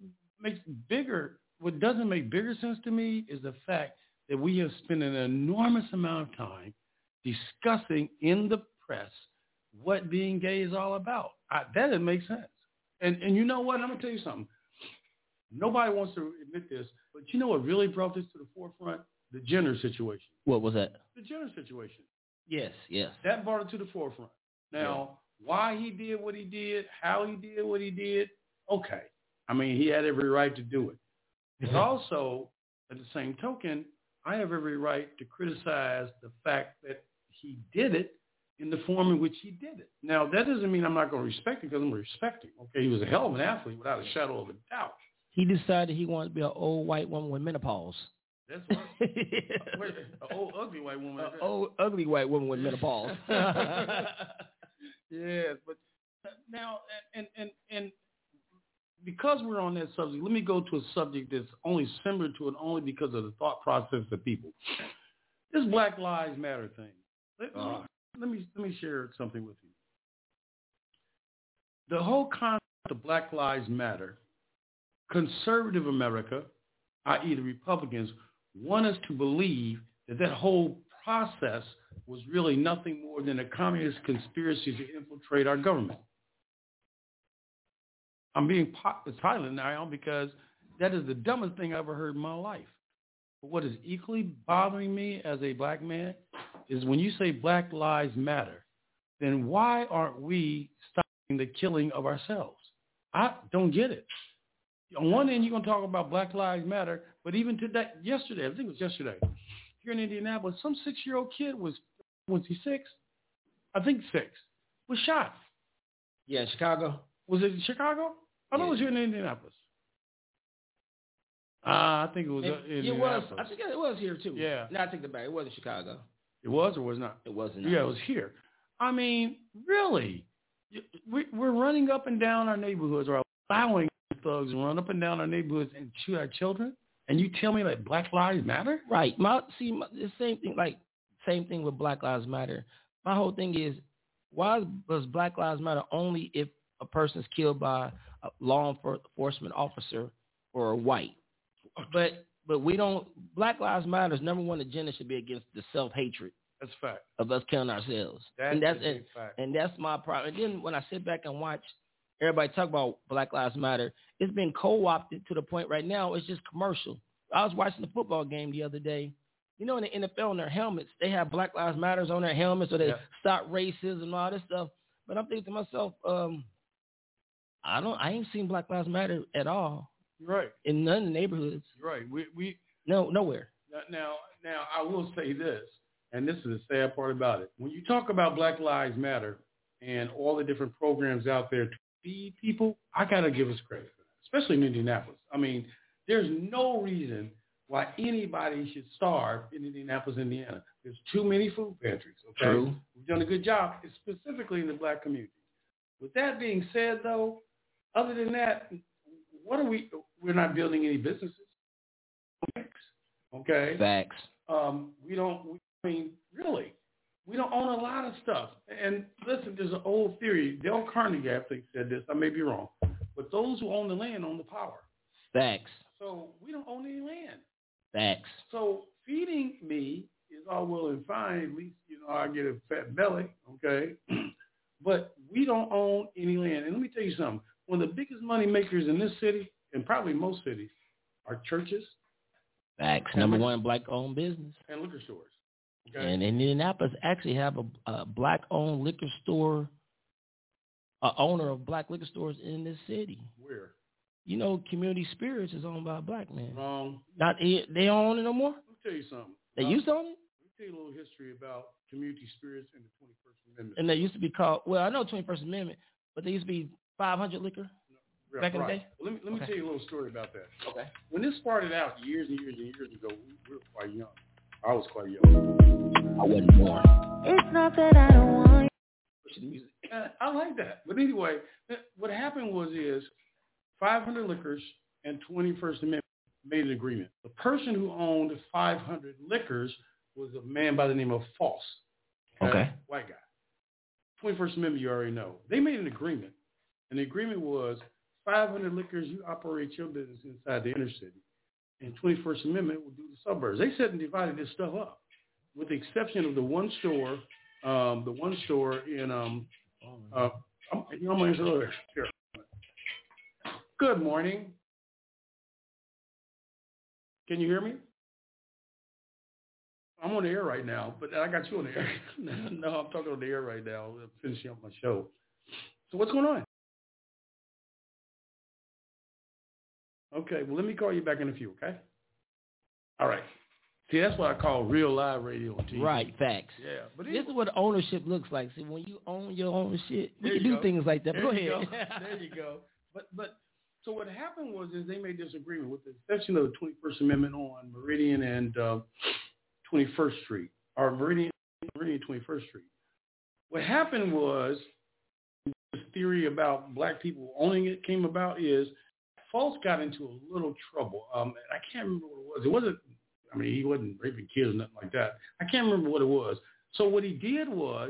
doesn't make bigger sense to me is the fact that we have spent an enormous amount of time discussing in the press what being gay is all about. That doesn't make sense. And you know what? I'm going to tell you something. Nobody wants to admit this, but you know what really brought this to the forefront? The gender situation. What was that? The gender situation. Yes. That brought it to the forefront. Now, why he did what he did, how he did what he did, okay. I mean, he had every right to do it. But also, at the same token, I have every right to criticize the fact that he did it in the form in which he did it. Now, that doesn't mean I'm not going to respect him, because I'm respecting him. Okay, he was a hell of an athlete without a shadow of a doubt. He decided he wanted to be an old white woman with menopause. That's what. An old ugly white woman. An old ugly white woman with menopause. Yes, but now and because we're on that subject, let me go to a subject that's only similar to it only because of the thought process of people. This Black Lives Matter thing. Let me share something with you. The whole concept of Black Lives Matter, conservative America, i.e. the Republicans, want us to believe that whole process was really nothing more than a communist conspiracy to infiltrate our government. I'm being silent now because that is the dumbest thing I ever heard in my life. But what is equally bothering me as a black man is when you say Black Lives Matter, then why aren't we stopping the killing of ourselves? I don't get it. On one end, you're going to talk about Black Lives Matter, but even today, yesterday, I think it was yesterday, here in Indianapolis, some 6-year-old kid was he 6? I think 6, was shot. Yeah, in Chicago. Was it in Chicago? I thought it was here in Indianapolis. I think it was in Indianapolis. I think it was here too. Yeah. No, I take that back. It was in Chicago. It was or was not? It wasn't. Yeah, it was here. I mean, really? We're running up and down our neighborhoods, or allowing thugs to run up and down our neighborhoods and shoot our children? And you tell me that Black Lives Matter? Right. The same thing with Black Lives Matter. My whole thing is, why does Black Lives Matter only if a person's killed by a law enforcement officer or a white? But we don't. Black Lives Matter's number one agenda should be against the self-hatred. That's a fact. Of us killing ourselves. That's a fact. And that's my problem. And then when I sit back and watch everybody talk about Black Lives Matter, it's been co-opted to the point right now it's just commercial. I was watching the football game the other day, You know, in the NFL, on their helmets, they have Black Lives Matters on their helmets, so they stop racism and all this stuff. But I'm thinking to myself, I ain't seen Black Lives Matter at all. You're right. In none of the neighborhoods. You're right. We nowhere. Now, I will say this, and this is the sad part about it. When you talk about Black Lives Matter and all the different programs out there to feed people, I got to give us credit for that, especially in Indianapolis. I mean, there's no reason why anybody should starve in Indianapolis, Indiana. There's too many food pantries, okay? True. We've done a good job, specifically in the black community. With that being said, though, other than that, we're not building any businesses. Okay? Facts. We don't own a lot of stuff. And listen, there's an old theory. Dale Carnegie, I think, said this. I may be wrong. But those who own the land own the power. Facts. So we don't own any land. Facts. So feeding me is all well and fine. At least, I get a fat belly, okay? But we don't own any land. And let me tell you something. One of the biggest money makers in this city, and probably most cities, are churches. Facts. Number one black-owned business. And liquor stores. Okay? And Indianapolis actually have a black-owned liquor store, owner of black liquor stores in this city. Where? Community Spirits is owned by a black man. Wrong. They don't own it no more? Let me tell you something. They used to own it? Let me tell you a little history about Community Spirits and the 21st Amendment. And they used to be called, well, I know 21st Amendment, but they used to be 500 liquor back in the day? Well, let me tell you a little story about that. Okay. When this started out years and years and years ago, we were quite young. I was quite young. I wasn't born. It's not that I don't want you. I like that. But anyway, what happened is 500 liquors and 21st Amendment made an agreement. The person who owned 500 liquors was a man by the name of Foss. Okay. White guy. 21st Amendment, you already know. They made an agreement. And the agreement was 500 liquors, you operate your business inside the inner city. And 21st Amendment will do the suburbs. They said and divided this stuff up, with the exception of the one store in I'm going to go there. Here. Good morning. Can you hear me? I'm on the air right now, but I got you on the air. No, I'm talking on the air right now. I'm finishing up my show. So what's going on? Okay, well, let me call you back in a few, okay? All right. See, that's what I call real live radio on TV. Right, facts. Yeah. But this is what ownership looks like. See, when you own your own shit, we can do things like that. But go ahead. There you go. But so what happened is they made this agreement with the exception of the 21st Amendment on Meridian and 21st Street, or Meridian 21st Street. What happened was this theory about black people owning it came about is False got into a little trouble. I can't remember what it was. He wasn't raping kids or nothing like that. I can't remember what it was. So what he did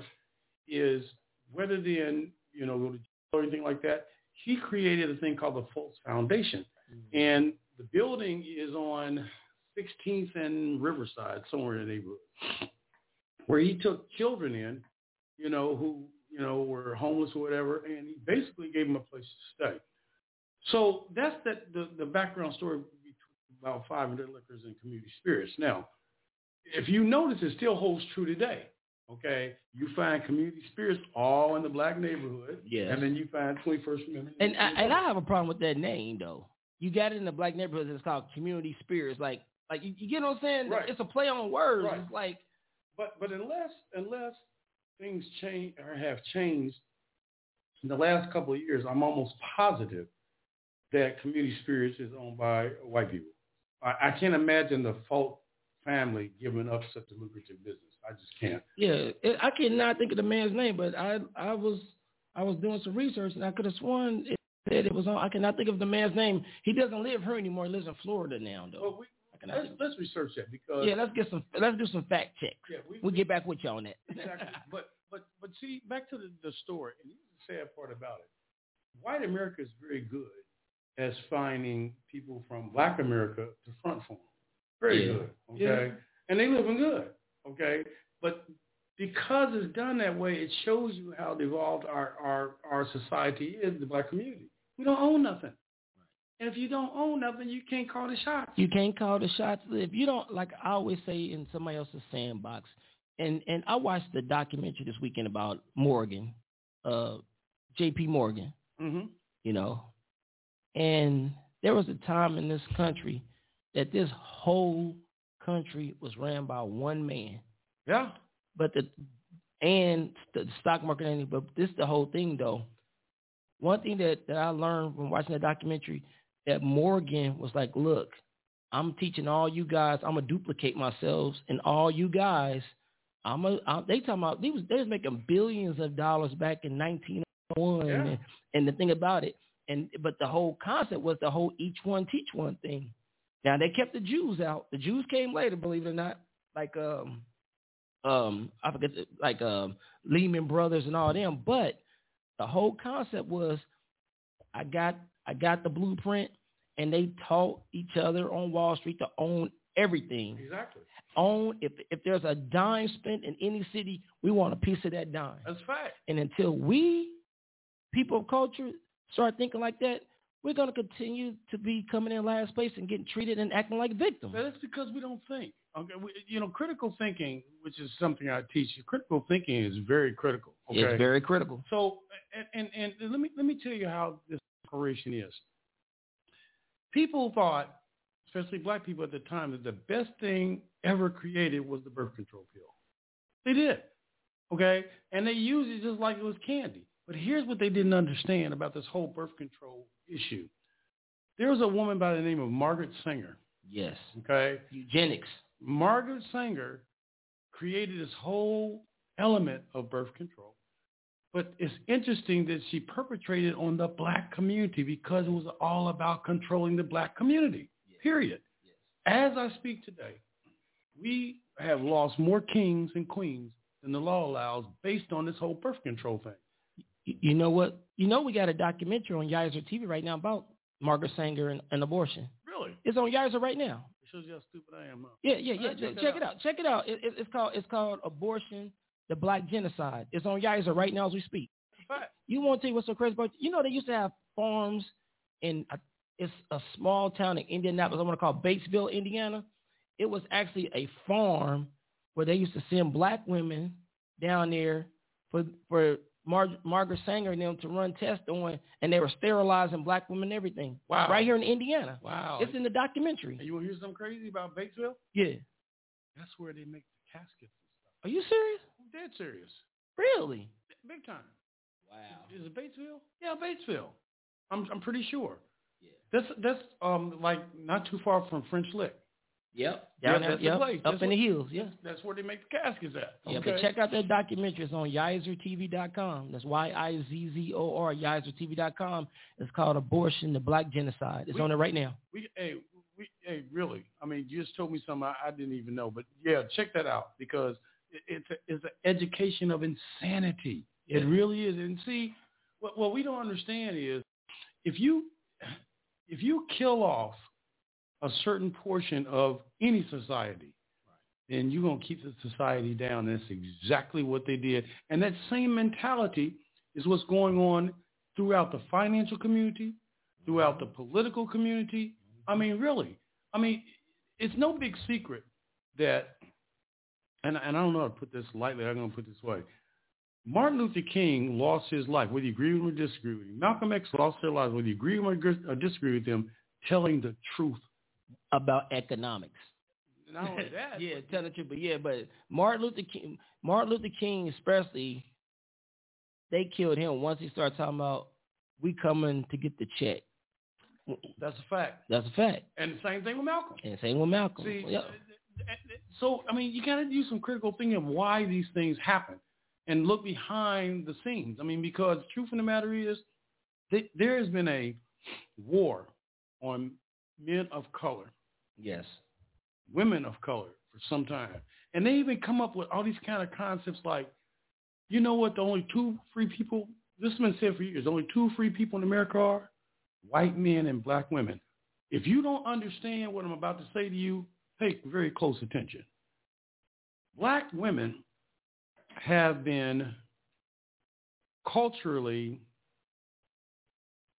is rather than, go to jail or anything like that, he created a thing called the False Foundation. Mm-hmm. And the building is on 16th and Riverside, somewhere in the neighborhood, where he took children in, who, were homeless or whatever, and he basically gave them a place to stay. So that's the background story about 500 liquors and Community Spirits. Now, if you notice, it still holds true today. Okay, you find Community Spirits all in the black neighborhood, yes, and then you find 21st Amendment. And I have a problem with that name though. You got it in the black neighborhoods, and it's called Community Spirits. Like you get what I'm saying? Right. It's a play on words. Right. It's like, but unless things change or have changed in the last couple of years, I'm almost positive that Community Spirits is owned by white people. I can't imagine the Falk family giving up such a lucrative business. I just can't. Yeah, I cannot think of the man's name, but I was doing some research and I could have sworn it said it was on. I cannot think of the man's name. He doesn't live here anymore. He lives in Florida now, though. Well, let's research that because let's do some fact checks. Yeah, we'll get back with you on that. Exactly. but see, back to the story, and here's the sad part about it. White America is very good as finding people from Black America to front for them. Very good. Okay. Yeah. And they living good. Okay. But because it's done that way, it shows you how devolved our society is, the Black community. We don't own nothing. And if you don't own nothing, you can't call the shots. You can't call the shots. If you don't, like I always say in somebody else's sandbox, and I watched the documentary this weekend about Morgan, J.P. Morgan, you know, and there was a time in this country that this whole country was ran by one man. Yeah. But the stock market, but this is the whole thing, though. One thing that I learned from watching the documentary, that Morgan was like, look, I'm teaching all you guys, I'm going to duplicate myself, and all you guys, they talking about, they was making billions of dollars back in 1901, Yeah. and the thing about it, but the whole concept was the whole each one teach one thing. Now, they kept the Jews out. The Jews came later, believe it or not, like, I forget, like Lehman Brothers and all them, but the whole concept was I got the blueprint, and they taught each other on Wall Street to own everything. Exactly. Own, if there's a dime spent in any city, we want a piece of that dime. That's fact. And until we, people of culture, start thinking like that, we're going to continue to be coming in last place and getting treated and acting like victims. But that's because we don't think. Okay, critical thinking, which is something I teach you, critical thinking is very critical. Okay? It's very critical. So, and let me tell you how this operation is. People thought, especially black people at the time, that the best thing ever created was the birth control pill. They did, okay? And they used it just like it was candy. But here's what they didn't understand about this whole birth control issue. There was a woman by the name of Margaret Sanger. Yes. Okay? Eugenics. Margaret Sanger created this whole element of birth control. But it's interesting that she perpetrated on the black community because it was all about controlling the black community, period. Yes. As I speak today, we have lost more kings and queens than the law allows based on this whole birth control thing. You know what? You know we got a documentary on Yizer TV right now about Margaret Sanger and abortion. Really? It's on Yizer right now. It shows you how stupid I am. Huh? Yeah. Check it out. Check it out. It's called Abortion, the Black Genocide. It's on Yizer right now as we speak. Right. You want to tell you what's so crazy about it? You know they used to have farms in it's a small town in Indianapolis. I want to call Batesville, Indiana. It was actually a farm where they used to send black women down there for Margaret Sanger and them to run tests on, and they were sterilizing black women and everything. Wow. Right here in Indiana. Wow. It's in the documentary. And you want to hear something crazy about Batesville? Yeah. That's where they make the caskets and stuff. Are you serious? I'm dead serious. Really? Big time. Wow. Is it Batesville? Yeah, Batesville. I'm pretty sure. Yeah. That's like not too far from French Lick. Yep. Down there, the place. Up in the hills, yeah. That's where they make the caskets at. Yeah, okay. But check out that documentary. It's on YizerTV.com. That's YIZZOR, YizerTV.com. It's called Abortion, the Black Genocide. It's on it right now. Hey, really? I mean, you just told me something I didn't even know. But yeah, check that out because it's an education of insanity. It really is. And see, what we don't understand is if you kill off a certain portion of any society, then you're going to keep the society down. That's exactly what they did. And that same mentality is what's going on throughout the financial community, throughout the political community. I mean, really. I mean, it's no big secret that, and I don't know how to put this lightly, I'm going to put it this way. Martin Luther King lost his life, whether you agree with him or disagree with him. Malcolm X lost their lives, whether you agree with him or disagree with them, telling the truth about economics. Not only that. Yeah, tell the truth. But Martin Luther King especially, they killed him once he started talking about we coming to get the check. That's a fact. That's a fact. And the same thing with Malcolm. See, yeah. So, I mean, you got to do some critical thinking of why these things happen and look behind the scenes. I mean, because the truth of the matter is there has been a war on men of color. Yes. Women of color for some time. And they even come up with all these kind of concepts like, you know what, the only two free people, this has been said for years, the only two free people in America are white men and black women. If you don't understand what I'm about to say to you, pay very close attention. Black women have been culturally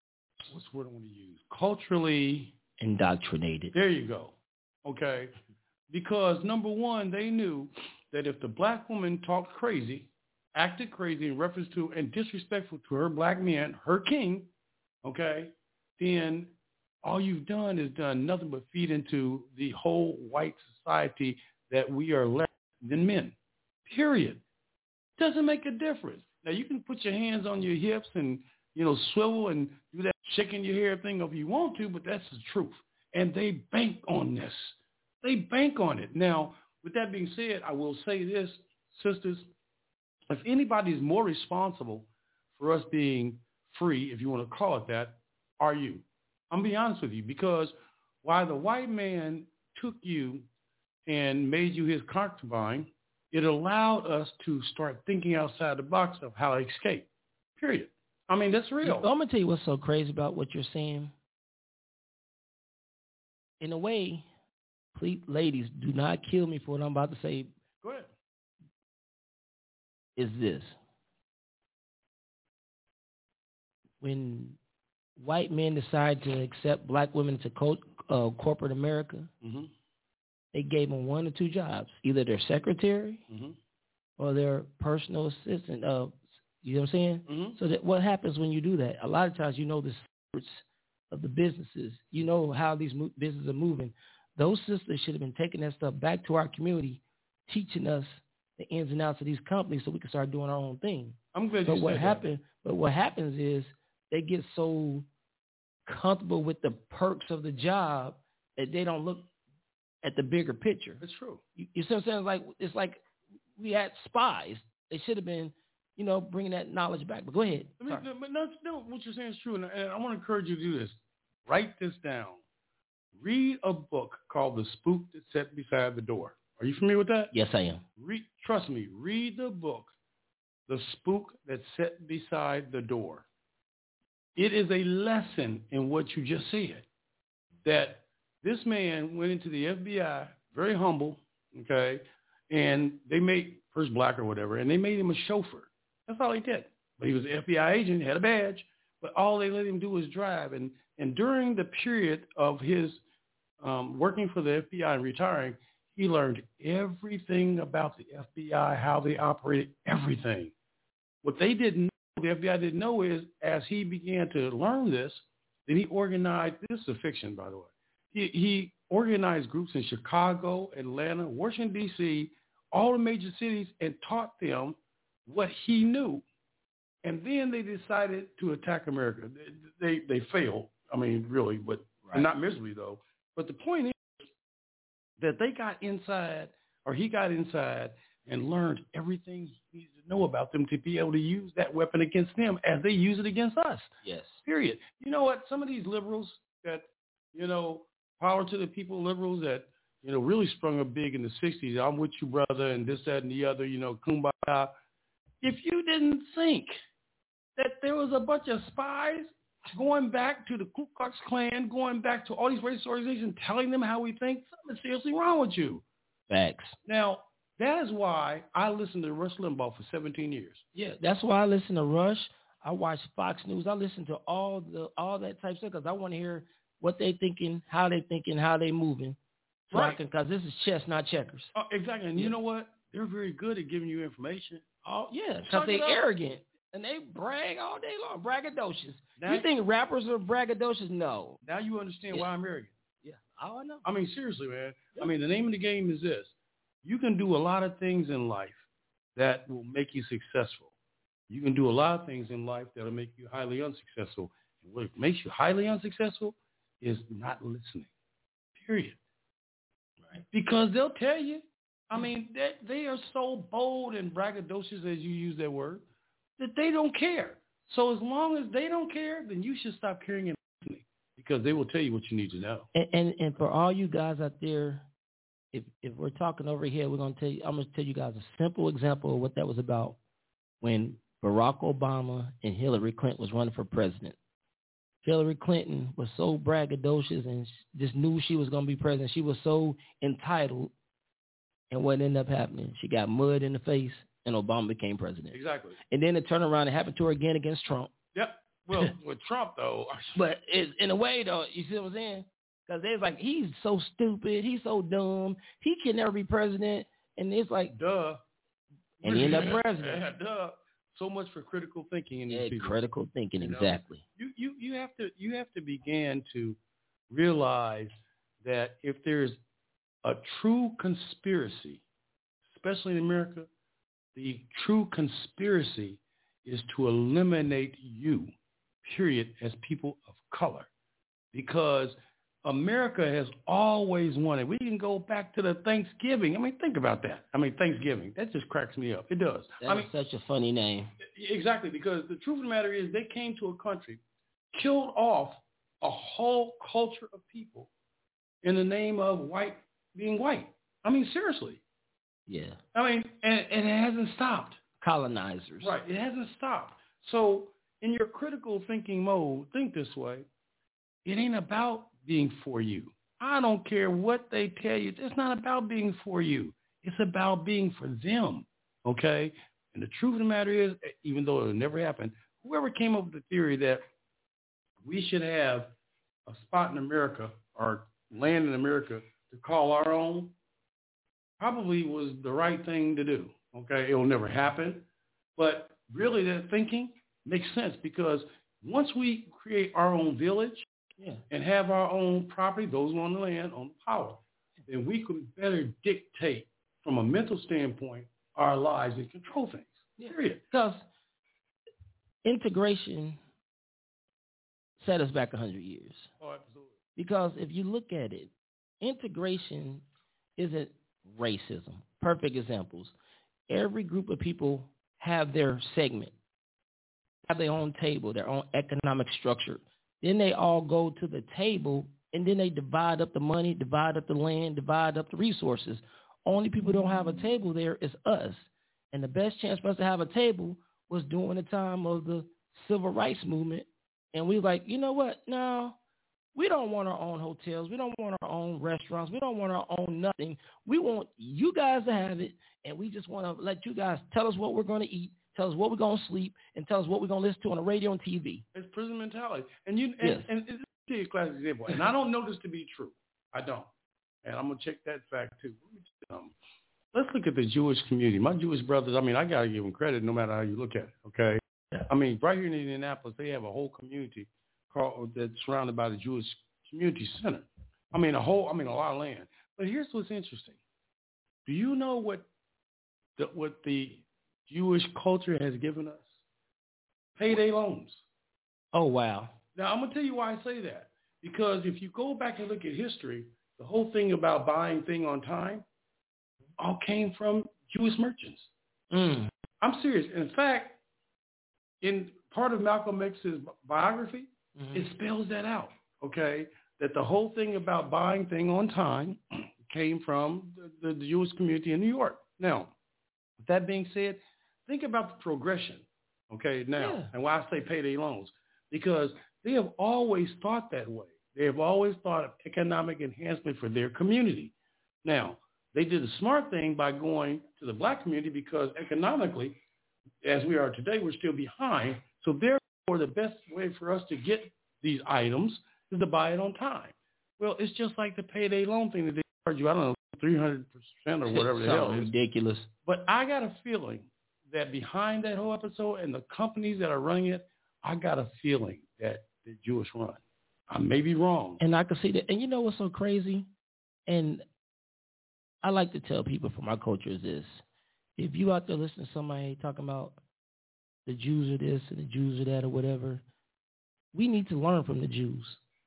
what's the word I want to use? Culturally indoctrinated. There you go. Okay. Because number one, they knew that if the black woman talked crazy, acted crazy in reference to and disrespectful to her black man, her king, okay, then all you've done is done nothing but feed into the whole white society that we are less than men. Period. Doesn't make a difference. Now you can put your hands on your hips and, swivel and do that shaking your hair thing if you want to, but that's the truth. And they bank on this. They bank on it. Now, with that being said, I will say this, sisters, if anybody is more responsible for us being free, if you want to call it that, are you. I'm going to be honest with you, because while the white man took you and made you his concubine, it allowed us to start thinking outside the box of how to escape, period. I mean, that's real. I'm going to tell you what's so crazy about what you're saying. In a way, please, ladies, do not kill me for what I'm about to say. Go ahead. Is this. When white men decide to accept black women to corporate America, mm-hmm. they gave them one or two jobs, either their secretary mm-hmm. or their personal assistant. You know what I'm saying? Mm-hmm. So that what happens when you do that? A lot of times you know the secrets of the businesses. You know how these businesses are moving. Those sisters should have been taking that stuff back to our community, teaching us the ins and outs of these companies so we can start doing our own thing. I'm glad you said that. But what happens is they get so comfortable with the perks of the job that they don't look at the bigger picture. It's true. You see what I'm saying? It's like we had spies. They should have been, bringing that knowledge back. But go ahead. But no, what you're saying is true, and I want to encourage you to do this. Write this down. Read a book called The Spook That Sat Beside the Door. Are you familiar with that? Yes, I am. Trust me. Read the book, The Spook That Sat Beside the Door. It is a lesson in what you just said, that this man went into the FBI, very humble, okay, and they made, first black or whatever, and they made him a chauffeur. That's all he did. But he was an FBI agent, had a badge, but all they let him do was drive. And during the period of his working for the FBI and retiring, he learned everything about the FBI, how they operated, everything. What they didn't know, the FBI didn't know, is as he began to learn this, then he organized, this is a fiction, by the way, he organized groups in Chicago, Atlanta, Washington, D.C., all the major cities, and taught them what he knew. And then they decided to attack America. They failed. I mean, really, but not miserably, though. But the point is that they got inside, or he got inside and learned everything he needed to know about them to be able to use that weapon against them as they use it against us. Yes. Period. You know what? Some of these liberals that, power to the people, liberals that, really sprung up big in the 60s. I'm with you, brother, and this, that, and the other, kumbaya. If you didn't think that there was a bunch of spies going back to the Ku Klux Klan, going back to all these racist organizations, telling them how we think, something's seriously wrong with you. Facts. Now, that is why I listened to Rush Limbaugh for 17 years. Yeah, that's why I listen to Rush. I watch Fox News. I listen to all that type of stuff because I want to hear what they thinking, how they moving. Right. Because this is chess, not checkers. Oh, exactly. And you know what? They're very good at giving you information. Oh, yeah, because they're arrogant. And they brag all day long, braggadocious. Now, you think rappers are braggadocious? No. Now you understand why I'm arrogant. Yeah, I know. I mean, seriously, man. Yeah. I mean, the name of the game is this. You can do a lot of things in life that will make you successful. You can do a lot of things in life that will make you highly unsuccessful. And what makes you highly unsuccessful is not listening, period. Right? Because they'll tell you. I mean, they are so bold and braggadocious, as you use that word, that they don't care. So as long as they don't care, then you should stop caring and listening, because they will tell you what you need to know. And for all you guys out there, if we're talking over here, I'm going to tell you guys a simple example of what that was about when Barack Obama and Hillary Clinton was running for president. Hillary Clinton was so braggadocious and just knew she was going to be president. She was so entitled. And what ended up happening? She got mud in the face, and Obama became president. Exactly. And then it turned around and happened to her again against Trump. Yep. Well, with Trump, though. But in a way, though, you see what I'm saying? Because they're like, he's so stupid. He's so dumb. He can never be president. And it's like, duh. And he ended up president. Yeah, duh. So much for critical thinking in these people. Critical thinking, exactly. You have to begin to realize that if there's a true conspiracy, especially in America, the true conspiracy is to eliminate you, period, as people of color. Because America has always wanted. We can go back to the Thanksgiving. I mean, think about that. I mean, Thanksgiving. That just cracks me up. It does. That's such a funny name. Exactly, because the truth of the matter is they came to a country, killed off a whole culture of people in the name of being white. I mean, seriously. Yeah. I mean, and it hasn't stopped. Colonizers. Right. It hasn't stopped. So in your critical thinking mode, think this way. It ain't about being for you. I don't care what they tell you. It's not about being for you. It's about being for them, okay? And the truth of the matter is, even though it'll never happen, whoever came up with the theory that we should have a spot in America or land in America to call our own probably was the right thing to do, okay? It will never happen. But really that thinking makes sense because once we create our own village, and have our own property, those on the land, on the power, then we can better dictate from a mental standpoint our lives and control things. Period. Because integration set us back 100 years. Oh, absolutely. Because if you look at it, integration isn't racism. Perfect examples. Every group of people have their segment, have their own table, their own economic structure. Then they all go to the table, and then they divide up the money, divide up the land, divide up the resources. Only people who don't have a table there is us. And the best chance for us to have a table was during the time of the civil rights movement. And we were like, you know what? No, we don't want our own hotels. We don't want our own restaurants. We don't want our own nothing. We want you guys to have it, and we just want to let you guys tell us what we're going to eat, tell us what we're going to sleep, and tell us what we're going to listen to on the radio and TV. It's prison mentality. And it's a classic example. And I don't know this to be true. I don't. And I'm going to check that fact, too. Let's look at the Jewish community. My Jewish brothers, I mean, I got to give them credit no matter how you look at it, okay? Yeah. I mean, right here in Indianapolis, they have a whole community that's surrounded by the Jewish Community Center. I mean, a lot of land. But here's what's interesting. Do you know what the Jewish culture has given us? Payday loans. Oh, wow. Now, I'm going to tell you why I say that. Because if you go back and look at history, the whole thing about buying thing on time all came from Jewish merchants. I'm serious. In fact, in part of Malcolm X's biography, it spells that out, okay, that the whole thing about buying thing on time came from the Jewish community in New York. Now, with that being said, think about the progression, okay, now, and why I say payday loans, because they have always thought that way. They have always thought of economic enhancement for their community. Now, they did the smart thing by going to the black community because economically, as we are today, we're still behind. So therefore, the best way for us to get these items is to buy it on time. Well, it's just like the payday loan thing that they charge you, I don't know, 300% or whatever the hell it is. Ridiculous. But I got a feeling that behind that whole episode and the companies that are running it, I got a feeling that the Jewish run. I may be wrong. And I can see that. And you know what's so crazy? And I like to tell people from our culture is this. If you out there listening to somebody talking about the Jews are this and the Jews are that or whatever, we need to learn from the Jews.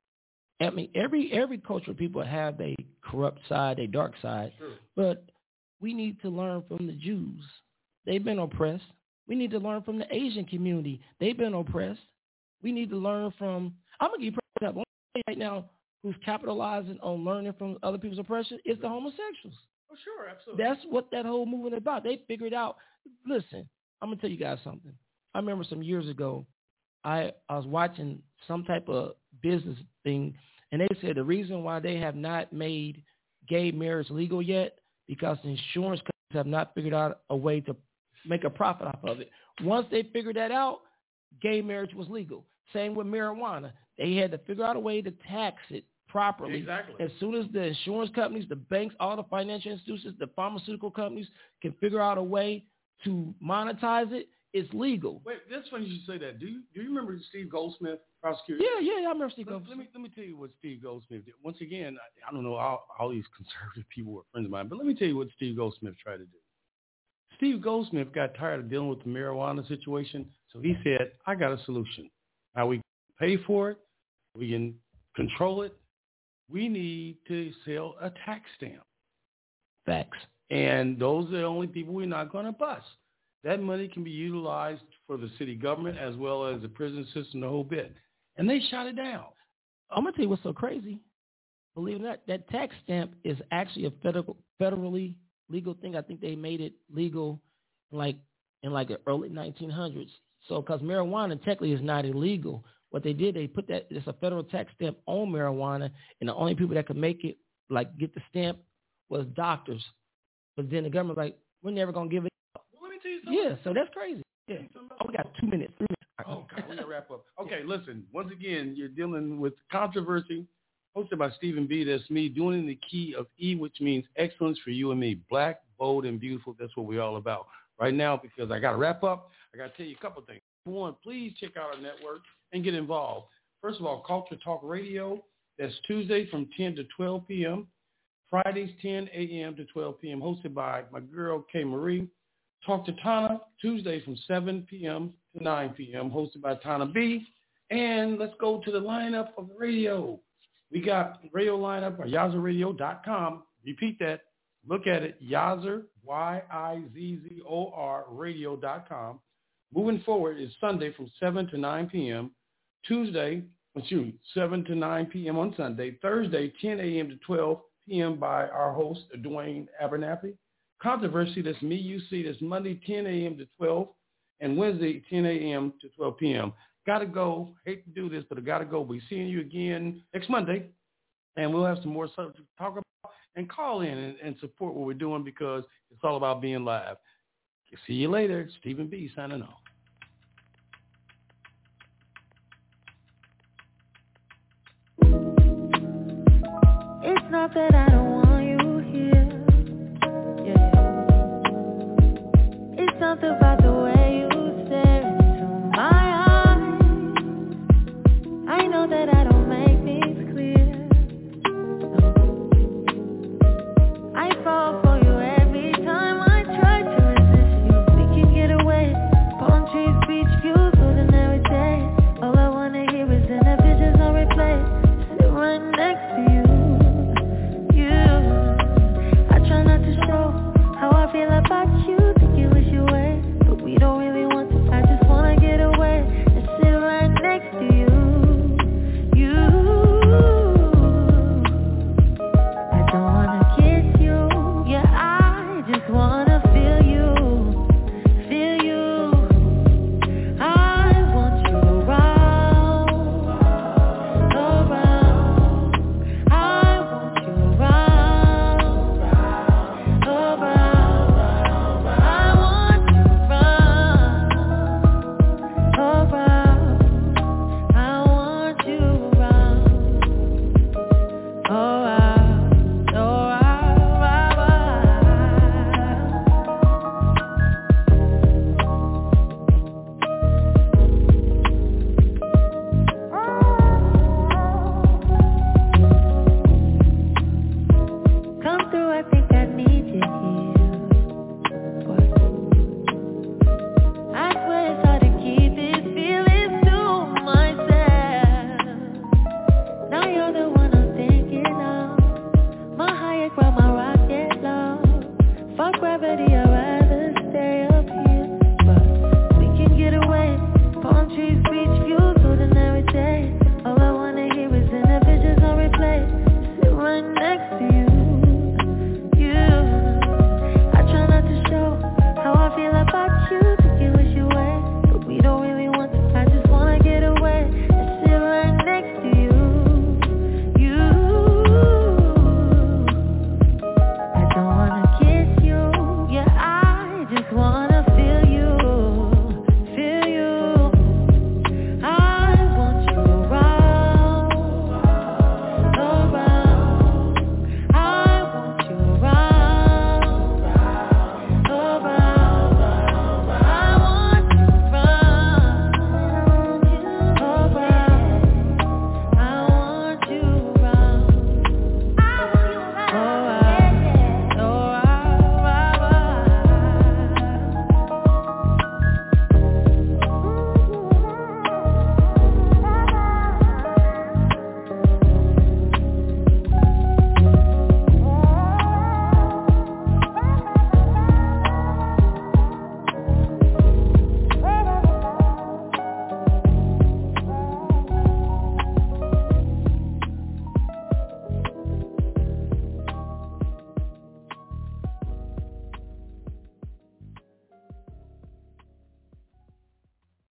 I mean, every culture of people have a corrupt side, a dark side, but we need to learn from the Jews. They've been oppressed. We need to learn from the Asian community. They've been oppressed. We need to learn from, I'm going to give you an example. Right now, who's capitalizing on learning from other people's oppression is the homosexuals. Oh, sure, absolutely. That's what that whole movement is about. They figured out, listen, I'm going to tell you guys something. I remember some years ago, I was watching some type of business thing, and they said the reason why they have not made gay marriage legal yet because the insurance companies have not figured out a way to make a profit off of it. Once they figured that out, gay marriage was legal. Same with marijuana. They had to figure out a way to tax it properly. Exactly. As soon as the insurance companies, the banks, all the financial institutions, the pharmaceutical companies can figure out a way to monetize it, it's legal. Wait, that's funny you should say that. Do you remember Steve Goldsmith, prosecutor? Yeah, I remember Steve Goldsmith. Let me tell you what Steve Goldsmith did. Once again, I don't know all these conservative people were friends of mine, but let me tell you what Steve Goldsmith tried to do. Steve Goldsmith got tired of dealing with the marijuana situation, so he said, I got a solution. How we pay for it, we can control it. We need to sell a tax stamp. Facts. And those are the only people we're not going to bust. That money can be utilized for the city government as well as the prison system, the whole bit. And they shot it down. I'm going to tell you what's so crazy. Believe it or not, that tax stamp is actually a federally legal thing. I think they made it legal in the early 1900s. So because marijuana technically is not illegal, what they did, they put that, it's a federal tax stamp on marijuana, and the only people that could make it, get the stamp, was doctors. But then the government was like, we're never going to give it. Well, let me tell you something. Yeah, so that's crazy. Yeah. Oh, we got 2 minutes, 3 minutes. Oh, God, we're going to wrap up. Okay, listen, once again, you're dealing with controversy hosted by Stephen B. That's me, doing in the key of E, which means excellence for you and me. Black, bold, and beautiful. That's what we're all about. Right now, because I got to wrap up, I got to tell you a couple of things. One, please check out our network and get involved. First of all, Culture Talk Radio. That's Tuesday from 10 to 12 p.m. Fridays, 10 a.m. to 12 p.m., hosted by my girl, K. Marie. Talk to Tana, Tuesday from 7 p.m. to 9 p.m., hosted by Tana B. And let's go to the lineup of the radio. We got radio lineup on YazzerRadio.com. Repeat that. Look at it, Yazzer, YIZZOR, radio.com. Moving forward is Sunday from 7 to 9 p.m. 7 to 9 p.m. on Sunday. Thursday, 10 a.m. to 12 p.m. by our host, Dwayne Abernathy. Controversy, that's me, you see, that's Monday, 10 a.m. to 12, and Wednesday, 10 a.m. to 12 p.m. Got to go. Hate to do this, but I got to go. We'll be seeing you again next Monday, and we'll have some more stuff to talk about. And call in and support what we're doing because it's all about being live. See you later. Stephen B. signing off. It's not that I don't want you here. Yeah. It's something about the way